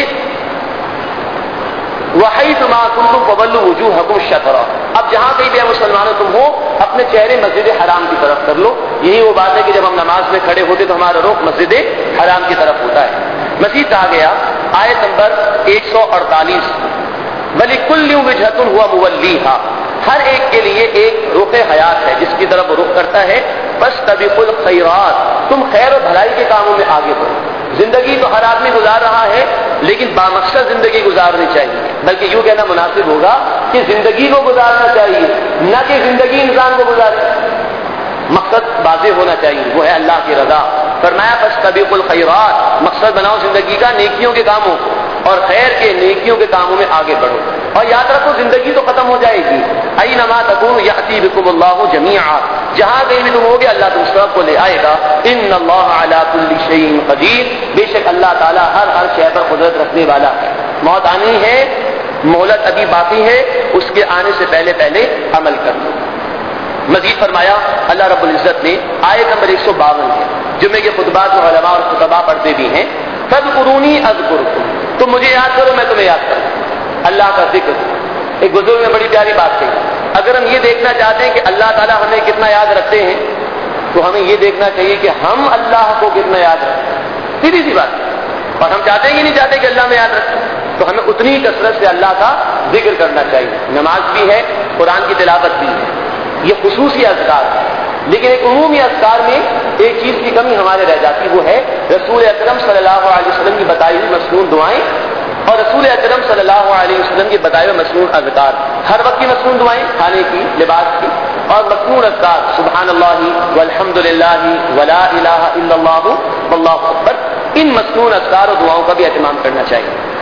A: وَحَيْثُ مَا كُنتُمْ فَوَلُّوا وُجُوهَكُمْ شَطْرَهُ، اب جہاں کہیں بھی مسلمانوں تم ہو اپنے چہرے مسجد حرام کی طرف کر لو۔ یہی وہ بات ہے کہ جب ہم نماز میں کھڑے ہوتے تو ہمارا رخ مسجد حرام کی طرف ہوتا ہے۔ مزید کہا گیا آیت نمبر ایک سو اڑتالیس، وَلِكُلِّ وِجْهَةٌ هُوَ مُوَلِّيهَا، ہر ایک کے لیے ایک رخ حیات ہے جس کی طرف رخ کرتا ہے۔ فَاسْتَبِقُوا الْخَيْرَاتِ، تم خیر و بھلائی کے کاموں میں آگے بڑھو۔ زندگی تو ہر آدمی گزار رہا ہے لیکن بامقصد زندگی گزارنی چاہیے، بلکہ یوں کہنا مناسب ہوگا کہ زندگی کو گزارنا چاہیے، نہ کہ زندگی انسان کو گزارے۔ مقصد واضح ہونا چاہیے، وہ ہے اللہ کی رضا۔ فرمایا فاستبقوا الخیرات، مقصد بناؤ زندگی کا نیکیوں کے کاموں کو، اور خیر کے نیکیوں کے کاموں میں آگے بڑھو۔ اور یاد رکھو زندگی تو ختم ہو جائے گی، اینما تکونوا یأتی بکم اللہ جمیعا، جہاں کہیں بھی تم ہوگے اللہ تم سب کو لے آئے گا۔ ان اللہ علی کل شیء قدیر، بے شک اللہ تعالیٰ ہر ہر شے پر قدرت رکھنے والا ہے۔ موت آنی ہے، مہلت ابھی باقی ہے، اس کے آنے سے پہلے پہلے عمل کر لو۔ مزید فرمایا اللہ رب العزت نے آیت نمبر ایک سو باون ہے، جمعے کے خطبات میں علماء اور خطباء پڑھتے بھی ہیں، فاذکرونی اذکرکم، تم مجھے یاد کرو میں تمہیں یاد کروں۔ اللہ کا ذکر، ایک بزرگ نے بڑی پیاری بات کہی، اگر ہم یہ دیکھنا چاہتے ہیں کہ اللہ تعالیٰ ہمیں کتنا یاد رکھتے ہیں تو ہمیں یہ دیکھنا چاہیے کہ ہم اللہ کو کتنا یاد رکھتے ہیں، سیدھی سی بات۔ اور ہم چاہتے ہیں کہ نہیں چاہتے کہ اللہ میں یاد رکھیں، تو ہمیں اتنی ہی کثرت سے اللہ کا ذکر کرنا چاہیے۔ نماز بھی ہے، قرآن کی تلاوت بھی ہے، یہ خصوصی اذکار ہے، لیکن ایک عمومی اذکار میں ایک چیز کی کمی ہمارے رہ جاتی، وہ ہے رسول اکرم صلی اللہ علیہ وسلم کی بتائی ہوئی مسنون دعائیں اور رسول اکرم صلی اللہ علیہ وسلم کی بتائے ہوئے مسنون اذکار۔ ہر وقت کی مسنون دعائیں، کھانے کی، لباس کی، اور مسنون اذکار سبحان اللہ والحمد للہ ولا الہ الا اللہ واللہ اکبر، ان مسنون اذکار و دعاؤں کا بھی اہتمام کرنا چاہیے۔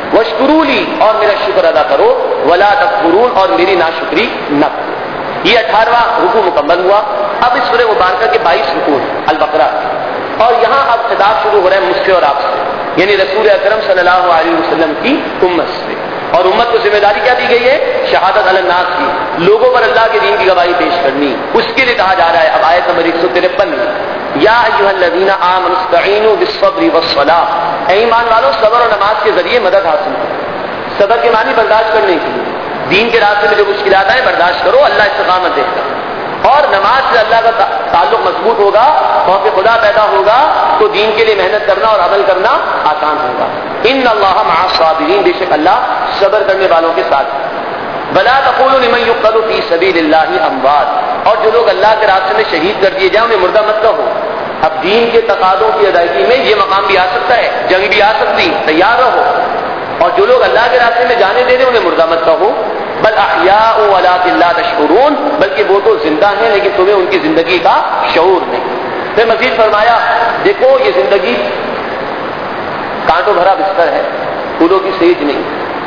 A: واشکروا لی، اور میرا شکر ادا کرو، ولا تکفرون، اور میری ناشکری نہ کرو۔ یہ اٹھارہواں رکوع مکمل ہوا۔ اب اس سورہ مبارکہ کے بائیس رکوع ہیں البقرہ، اور یہاں اب خطاب شروع ہو رہا ہے مجھ سے اور آپ سے، یعنی رسول اکرم صلی اللہ علیہ وسلم کی امت سے۔ اور امت کو ذمہ داری کیا دی گئی ہے؟ شہادت علی الناس کی، لوگوں پر اللہ کے دین کی گواہی پیش کرنی، اس کے لیے کہا جا رہا ہے اب آیت نمبر ایک سو ترپن میں، یا ایھا الذین آمنوا استعینوا بالصبر والصلاۃ، اے ایمان والو صبر اور نماز کے ذریعے مدد حاصل کرو۔ صبر کے معنی برداشت کرنے کی، دین کے راستے میں جو مشکلات آئیں برداشت کرو، اللہ استقامت دے گا، اور نماز سے اللہ کا تعلق مضبوط ہوگا، خوف خدا پیدا ہوگا، تو دین کے لیے محنت کرنا اور عمل کرنا آسان ہوگا۔ ان اللہ مع الصابرین، بے شک اللہ صبر کرنے والوں کے ساتھ۔ ولا تقولوا لمن يقتل في سبيل الله اموات، اور جو لوگ اللہ کے راستے میں شہید کر دیے جائیں انہیں مردہ مت کہو۔ اب دین کے تقاضوں کی ادائیگی میں یہ مقام بھی آ سکتا ہے، جنگ بھی آ سکتی، تیار رہو۔ اور جو لوگ اللہ کے راستے میں جانے دے رہے انہیں مردہ مت کہو۔ بل احیاء ولکن لا تشعرون، بلکہ وہ تو زندہ ہیں لیکن تمہیں ان کی زندگی کا شعور نہیں۔ پھر مزید فرمایا، دیکھو یہ زندگی کانٹوں بھرا بستر ہے، پھولوں کی سیج نہیں،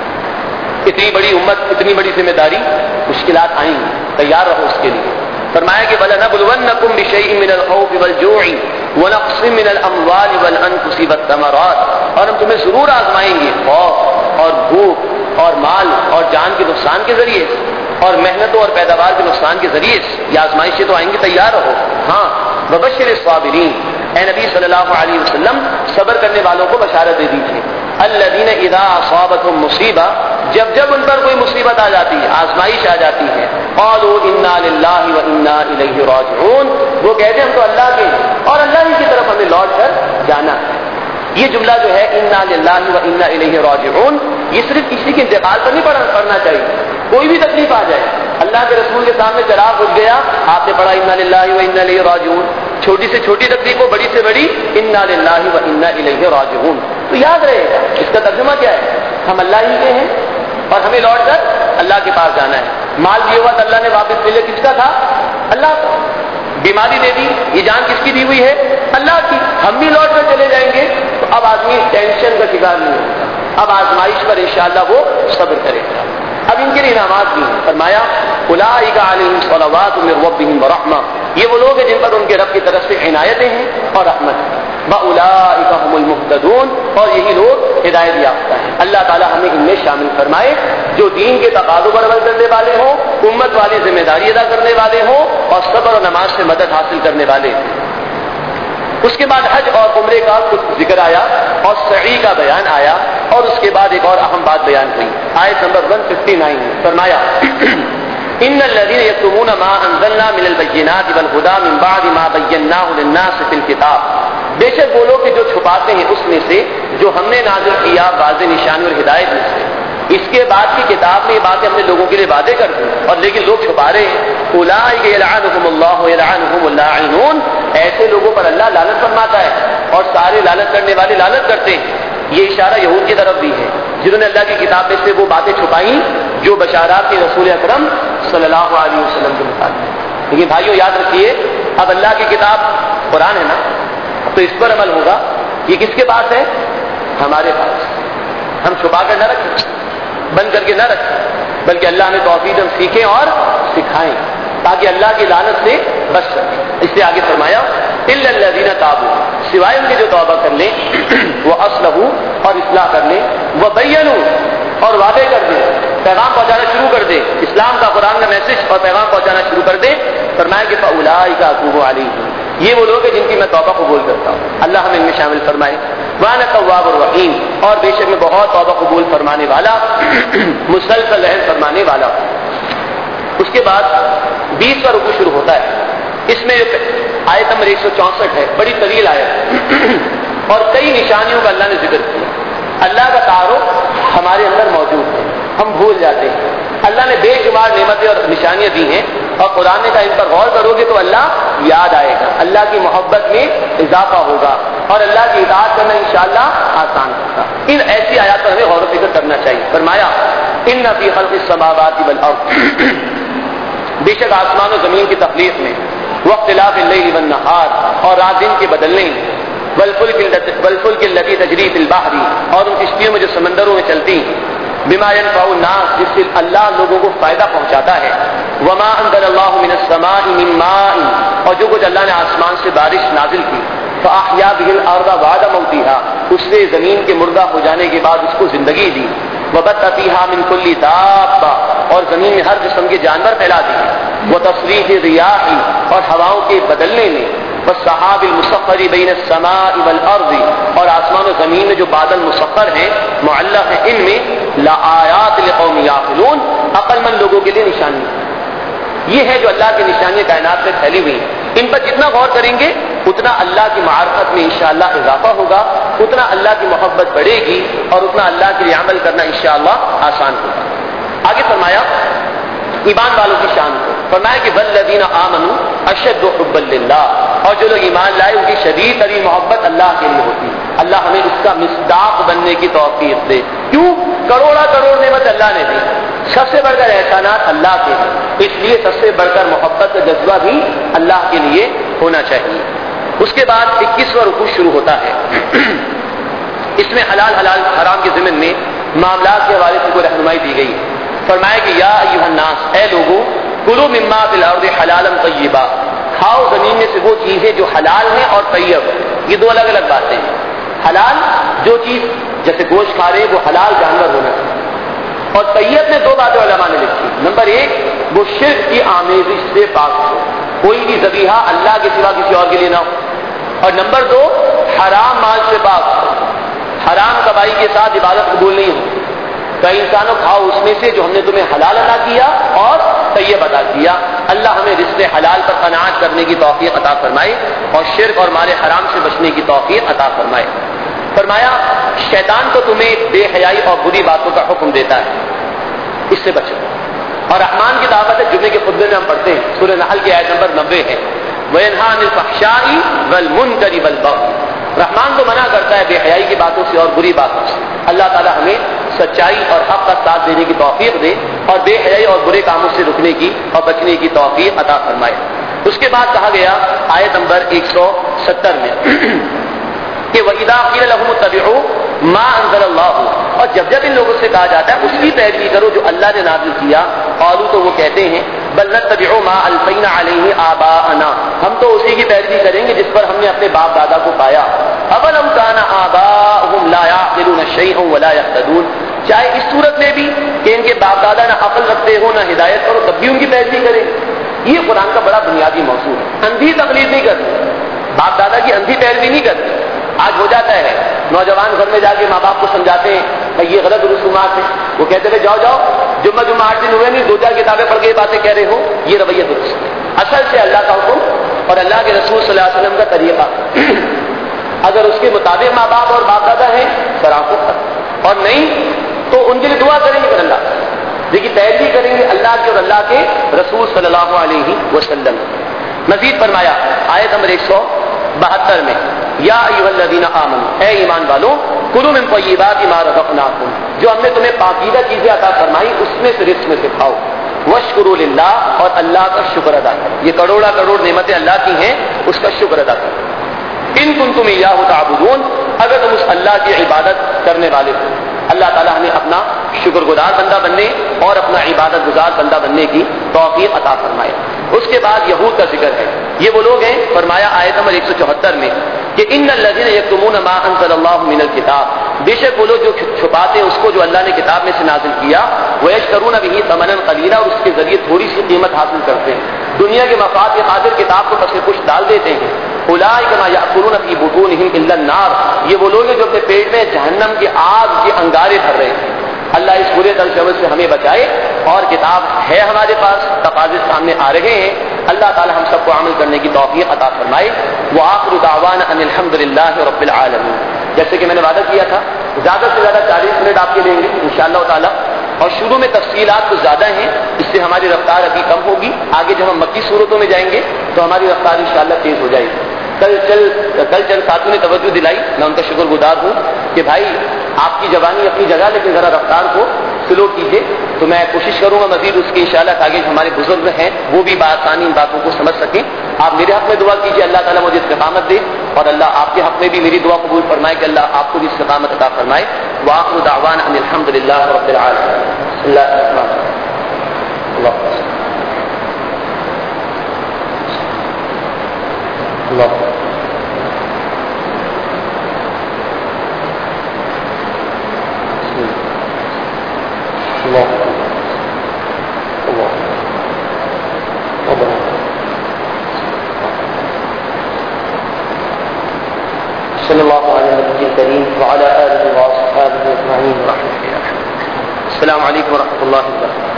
A: اتنی بڑی امت، اتنی بڑی ذمہ داری، مشکلات آئیں گی، تیار رہو اس کے لیے۔ فرمایا کہ وَلَنَبْلُوَنَّكُمْ بِشَيْءٍ مِّنَ الْخَوْفِ وَالْجُوعِ وَنَقْصٍ مِّنَ الْأَمْوَالِ وَالْأَنفُسِ وَالثَّمَرَاتِ، اور ہم تمہیں ضرور آزمائیں گے خوف اور بھوک اور مال اور جان کے نقصان کے ذریعے، اور محنتوں اور پیداوار کے نقصان کے ذریعے یہ آزمائشیں تو آئیں گی، تیار رہو۔ ہاں وَبَشِّرِ الصَّابِرِينَ، اے نبی صلی اللہ علیہ وسلم صبر کرنے والوں کو بشارت دے دیجیے۔ الذین اذا اصابتهم مصیبہ، جب جب ان پر کوئی مصیبت آ جاتی ہے، آزمائش آ جاتی ہے، قالوا انا للہ وانا الیہ راجعون، وہ کہتے ہیں ہم تو اللہ کے ہیں اور اللہ ہی کی طرف ہمیں لوٹ کر جانا ہے۔ یہ جملہ جو ہے انا للہ وانا الیہ راجعون، یہ صرف کسی کے انتقال پر نہیں پڑھنا چاہیے، کوئی بھی تکلیف آ جائے، اللہ کے رسول کے سامنے چراغ بجھ گیا، آپ نے پڑھا انا للہ وانا الیہ راجعون، چھوٹی سے چھوٹی تکلیف ہو، بڑی سے بڑی انا للہ وانا الیہ راجعون، تو یاد رہے گا اس کا ترجمہ کیا ہے، ہم اللہ ہی کے ہیں اور ہمیں لوٹ کر اللہ کے پاس جانا ہے۔ مال دیا ہوا تو اللہ نے واپس ملے، کس کا تھا؟ اللہ کا۔ بیماری دے دی، یہ جان کس کی دی ہوئی ہے؟ اللہ کی۔ ہم بھی لوٹ کر چلے جائیں گے، تو اب آدمی ٹینشن کا شکار نہیں ہوگا، اب آزمائش پر انشاءاللہ وہ صبر کرے گا۔ اب ان کے لیے انعامات بھی ہیں، فرمایا اولئک علیہم صلوات من ربہم ورحمہ، یہ وہ لوگ ہیں جن پر ان کے رب کی طرف سے عنایتیں ہیں اور رحمت ہے۔ وَأُولَٰئِكَ هُمُ الْمُهْتَدُونَ، اور یہی لوگ ہدایت یافتہ ہیں۔ اللہ تعالی ہمیں ان میں شامل فرمائے جو دین کے تقاضوں پر عمل کرنے والے ہوں، امت والی ذمہ داری ادا کرنے والے ہوں، اور صبر اور نماز سے مدد حاصل کرنے والے ہیں۔ اس کے بعد حج اور عمرے کا کچھ ذکر آیا اور سعی کا بیان آیا، اور اس کے بعد ایک اور اہم بات بیان ہوئی، آیت نمبر ایک سو ففٹی نائن میں فرمایا ان الذين يكتمون ما انزلنا من البينات والهدى من بعد ما بيناه للناس في الكتاب، بے شک وہ لوگ جو چھپاتے ہیں اس میں سے جو ہم نے نازل کیا واضح نشانی اور ہدایت میں سے، اس کے بعد کی کتاب میں یہ باتیں ہم نے لوگوں کے لیے وعدے کر دی اور لیکن لوگ چھپا رہے ہیں۔ اولئک یلعنهم الله ويلعنهم اللاعنون، ایسے لوگوں پر اللہ لعنت فرماتا ہے اور سارے لعنت کرنے والے لعنت کرتے ہیں۔ یہ اشارہ یہود کی طرف بھی ہے جنہوں نے اللہ کی کتاب میں سے وہ باتیں چھپائیں جو بشارات کے رسول اکرم صلی اللہ علیہ وسلم کے مطابق۔ لیکن بھائیو یاد رکھیے، اب اللہ کی کتاب قرآن ہے نا، تو اس پر عمل ہوگا۔ یہ کس کے پاس ہے؟ ہمارے پاس۔ ہم چھپا کر نہ رکھیں، بند کر کے نہ رکھیں، بلکہ اللہ ہمیں توفیق ہم سیکھیں اور سکھائیں تاکہ اللہ کی لعنت سے بچ سکیں۔ اس سے آگے فرمایا الا الذین تابوا، سوائے ان کے جو توبہ کر لیں، وہ اصلحوا اور اصلاح کر لیں، وہ بینوا اور وعدے کر دیں، پیغام پہنچانا شروع کر دیں، اسلام کا قرآن کا میسج اور پیغام پہنچانا شروع کر دیں۔ فرمایا کہ فاولئک اتوب علیہم، یہ وہ لوگ ہیں جن کی میں توبہ قبول کرتا ہوں، اللہ ہمیں ان میں شامل فرمائے۔ وانا التواب الرحیم، اور بے شک میں بہت توبہ قبول فرمانے والا، مسلسل رحم فرمانے والا۔ اس کے بعد بیس کا رکوع شروع ہوتا ہے، اس میں آیت نمبر ایک سو چونسٹھ ہے، بڑی طویل آیت اور کئی نشانیوں کا اللہ نے ذکر کیا۔ اللہ کا تعارف ہمارے اندر موجود ہے، ہم بھول جاتے ہیں۔ اللہ نے بے شمار نعمتیں اور نشانیاں دی ہیں، اور قرآن نے کہا ان پر غور کرو گے تو اللہ یاد آئے گا، اللہ کی محبت میں اضافہ ہوگا اور اللہ کی اطاعت کرنا انشاءاللہ آسان ہوگا۔ ان ایسی آیات پر ہمیں غور و فکر کرنا چاہیے۔ فرمایا ان فی خلق السماوات والارض، بے شک آسمان و زمین کی تخلیق میں، واختلاف اللیل والنہار، اور رات دن کے بدلنے، والفلک التي تجری فی البحر، اور ان کشتیوں میں جو سمندروں میں چلتی ہیں، بما ينفع الناس، جس سے اللہ لوگوں کو فائدہ پہنچاتا ہے، وما انزل اللہ من السماء من ماء، اور جو کچھ اللہ نے آسمان سے بارش نازل کی، فاحیا به الارض بعد موتها، اس سے زمین کے مردہ ہو جانے کے بعد اس کو زندگی دی، وبث فيها من كل دابة، اور زمین میں ہر قسم کے جانور پھیلا دیے، وتصریف الرياح، اور ہواؤں کے بدلنے میں، والسحاب المسخر بین السماء والارض، اور آسمان و زمین میں جو بادل مسخر ہیں، معلق ہیں، ان میں لآیات لقوم یعقلون، عقل مند لوگوں کے لیے نشانی. یہ ہے جو اللہ کی نشانیاں کائنات میں پھیلی ہوئی ہیں. ان پر جتنا غور کریں گے اتنا اللہ کی معرفت میں انشاءاللہ اضافہ ہوگا، اتنا اللہ کی محبت بڑھے گی، اور اتنا اللہ کے لیے عمل کرنا انشاءاللہ آسان ہوگا. آگے فرمایا ایمان والوں کی شان کو، فرمایا کہ والذین آمنوا اشد حبا للہ، اور جو لوگ ایمان لائے ان کی شدید ترین محبت اللہ کے لیے ہوتی ہے. اللہ ہمیں اس کا مصداق بننے کی توفیق دے. کیوں؟ کروڑا کروڑ نعمت اللہ نے دی، سب سے بڑھ کر احسانات اللہ کے ہیں، اس لیے سب سے بڑھ کر محبت کا جذبہ بھی اللہ کے لیے ہونا چاہیے. اس کے بعد اکیسواں رکوع شروع ہوتا ہے. اس میں حلال حلال حرام کے ضمن میں معاملات کے حوالے سے کوئی رہنمائی دی گئی ہے. فرمایا کہ یا ایھا الناس، اے لوگوں، کلوا مما فی الارض حلالا طیبا، کھاؤ زمین میں سے وہ چیزیں جو حلال ہیں اور طیب. یہ دو الگ الگ باتیں ہیں. حلال جو چیز جیسے گوشت کھا رہے وہ حلال جانور ہونا چاہیے، اور طیب میں دو باتیں علماء نے لکھی. نمبر ایک، وہ شرک کی آمیزش سے پاک ہو، کوئی بھی ذبیحہ اللہ کے سوا کسی اور کے لیے نہ ہو. اور نمبر دو، حرام مال سے پاک ہو، حرام کمائی کے ساتھ عبادت قبول نہیں ہو. تو انسانوں کھاؤ اس میں سے جو ہم نے تمہیں حلال عطا کیا اور طیب عطا کیا. اللہ ہمیں رزق حلال پر قناعت کرنے کی توفیق عطا فرمائے، اور شرک اور مال حرام سے بچنے کی توفیق عطا فرمائے. فرمایا شیطان تو تمہیں بے حیائی اور بری باتوں کا حکم دیتا ہے، اس سے بچو. اور رحمان کی دعوت ہے، جمعے کے خطبے میں ہم پڑھتے ہیں، سورہ نحل کی آیت نمبر نبے ہے، وَيَنْهَىٰ عَنِ الْفَحْشَاءِ وَالْمُنكَرِ وَالْبَغْيِ. رحمان تو منع کرتا ہے بے حیائی کی باتوں سے اور بری باتوں سے. اللہ تعالی ہمیں سچائی اور حق کا ساتھ دینے کی توفیق دے، اور بے حیائی اور برے کاموں سے رکنے کی اور بچنے کی توفیق عطا فرمائے. اس کے بعد کہا گیا آیت نمبر ایک سو ستر میں کہ وَإِذَا قِيلَ لَهُمُ اتَّبِعُوا مَا أَنزَلَ اللَّهُ، اور جب جب ان لوگوں سے کہا جاتا ہے اس کی پیروی کرو جو اللہ نے نازل کیا، قالوا، تو وہ کہتے ہیں بل نتبع ما الفینا علیہ آباءنا، ہم تو اسی کی پیروی کریں گے جس پر ہم نے اپنے باپ دادا کو پایا. اولم کان آباؤہم لا یعقلون شیئا ولا یہتدون، چاہے اس صورت میں بھی کہ ان کے باپ دادا نہ عقل رکھتے ہو نہ ہدایت کرو تب بھی ان کی پیروی کریں. یہ قرآن کا بڑا بنیادی موضوع ہے. اندھی تقلید نہیں کرتے، باپ دادا کی اندھی پیروی نہیں کرتے. آج ہو جاتا ہے نوجوان گھر میں جا کے ماں باپ کو سمجھاتے ہیں کہ یہ غلط رسومات ہیں، وہ کہتے ہیں جاؤ جاؤ جمعہ جمعہ آٹھ دن ہوئے نہیں، دو چار کتابیں پڑھ کے یہ باتیں کہہ رہے ہو، یہ رویہ درست ہے. اصل سے اللہ کا حکم اور اللہ کے رسول صلی اللہ علیہ وسلم کا طریقہ اگر اس کے مطابق ماں باپ اور باپ دادا ہیں سراخو، اور نہیں تو ان کے لیے دعا کریں گے پھر اللہ لیکن پیروی کریں گے اللہ کے اور اللہ کے رسول صلی اللہ علیہ وسلم. مزید فرمایا آیت نمبر ایک سو بہتر میں یا ایھا الذین آمنوا، اے ایمان والو، کلوا من طیبات ما رزقناکم، جو ہم نے تمہیں پاکیزہ چیزیں عطا فرمائی اس میں سے رزق میں سے کھاؤ، واشکروا للہ، اور اللہ کا شکر ادا کرو. یہ کروڑا کروڑ نعمتیں اللہ کی ہیں، اس کا شکر ادا کرو. ان کنتم ایاہ تعبدون، اگر تم اس اللہ کی عبادت کرنے والے ہو. اللہ تعالی ہمیں اپنا شکر گزار بندہ بننے اور اپنا عبادت گزار بندہ بننے کی توفیق عطا فرمائے. اس کے بعد یہود کا ذکر ہے. یہ وہ لوگ ہیں، فرمایا آیت نمبر ایک سو چوہتر میں کہ ان الذین یکتمون ما انزل اللہ من الکتاب، بے شک وہ لوگ جو چھپاتے ہیں اس کو جو اللہ نے کتاب میں سے نازل کیا، ویشترون بہ ثمنا قلیلا، اور اس کے ذریعے تھوڑی سی قیمت حاصل کرتے ہیں، دنیا کے مفاد کے خاطر کتاب کو پس پش ڈال دیتے ہیں. اولئک ما یأکلون فی بطونہم الا النار، یہ وہ لوگ ہیں جو اپنے پیٹ میں جہنم کی آگ کے انگارے بھر رہے ہیں. اللہ اس برے طرز عمل سے ہمیں بچائے، اور کتاب ہے ہمارے پاس، تقاضے سامنے آ رہے ہیں. اللہ تعالی ہم سب کو عمل کرنے کی توفیق عطا فرمائے. وآخر دعوانا ان الحمدللہ رب العالمین. جیسے کہ میں نے وعدہ کیا تھا زیادہ سے زیادہ چالیس منٹ آپ کے لیں گے انشاءاللہ تعالی، اور شروع میں تفصیلات تو زیادہ ہیں، اس سے ہماری رفتار ابھی کم ہوگی. آگے جب ہم مکی صورتوں میں جائیں گے تو ہماری رفتار انشاءاللہ تیز ہو جائے گی. کل چل کل چند ساتھیوں نے توجہ دلائی، میں ان کا شکر گزار ہوں کہ بھائی آپ کی جوانی اپنی جگہ لیکن ذرا رفتار کو سلو کیجیے. تو میں کوشش کروں گا مزید اس کی انشاءاللہ کہ آگے ہمارے بزرگ ہیں وہ بھی بآسانی ان باتوں کو سمجھ سکیں. آپ میرے حق میں دعا کیجیے اللہ تعالیٰ مجھے استقامت دے اور اللہ آپ کے حق میں بھی میری دعا قبول فرمائے کہ اللہ آپ کو بھی استقامت عطا فرمائے. وآخر دعوانا ان الحمد للہ رب العالمین. بسم اللہ الرحمن الرحیم. اللہ اللہ اللہ اللہ اللہ صلی اللہ علیہ وسلم کریم وعلی آلہ واصحابہ اجمعین. السلام علیکم ورحمۃ اللہ وبرکاتہ.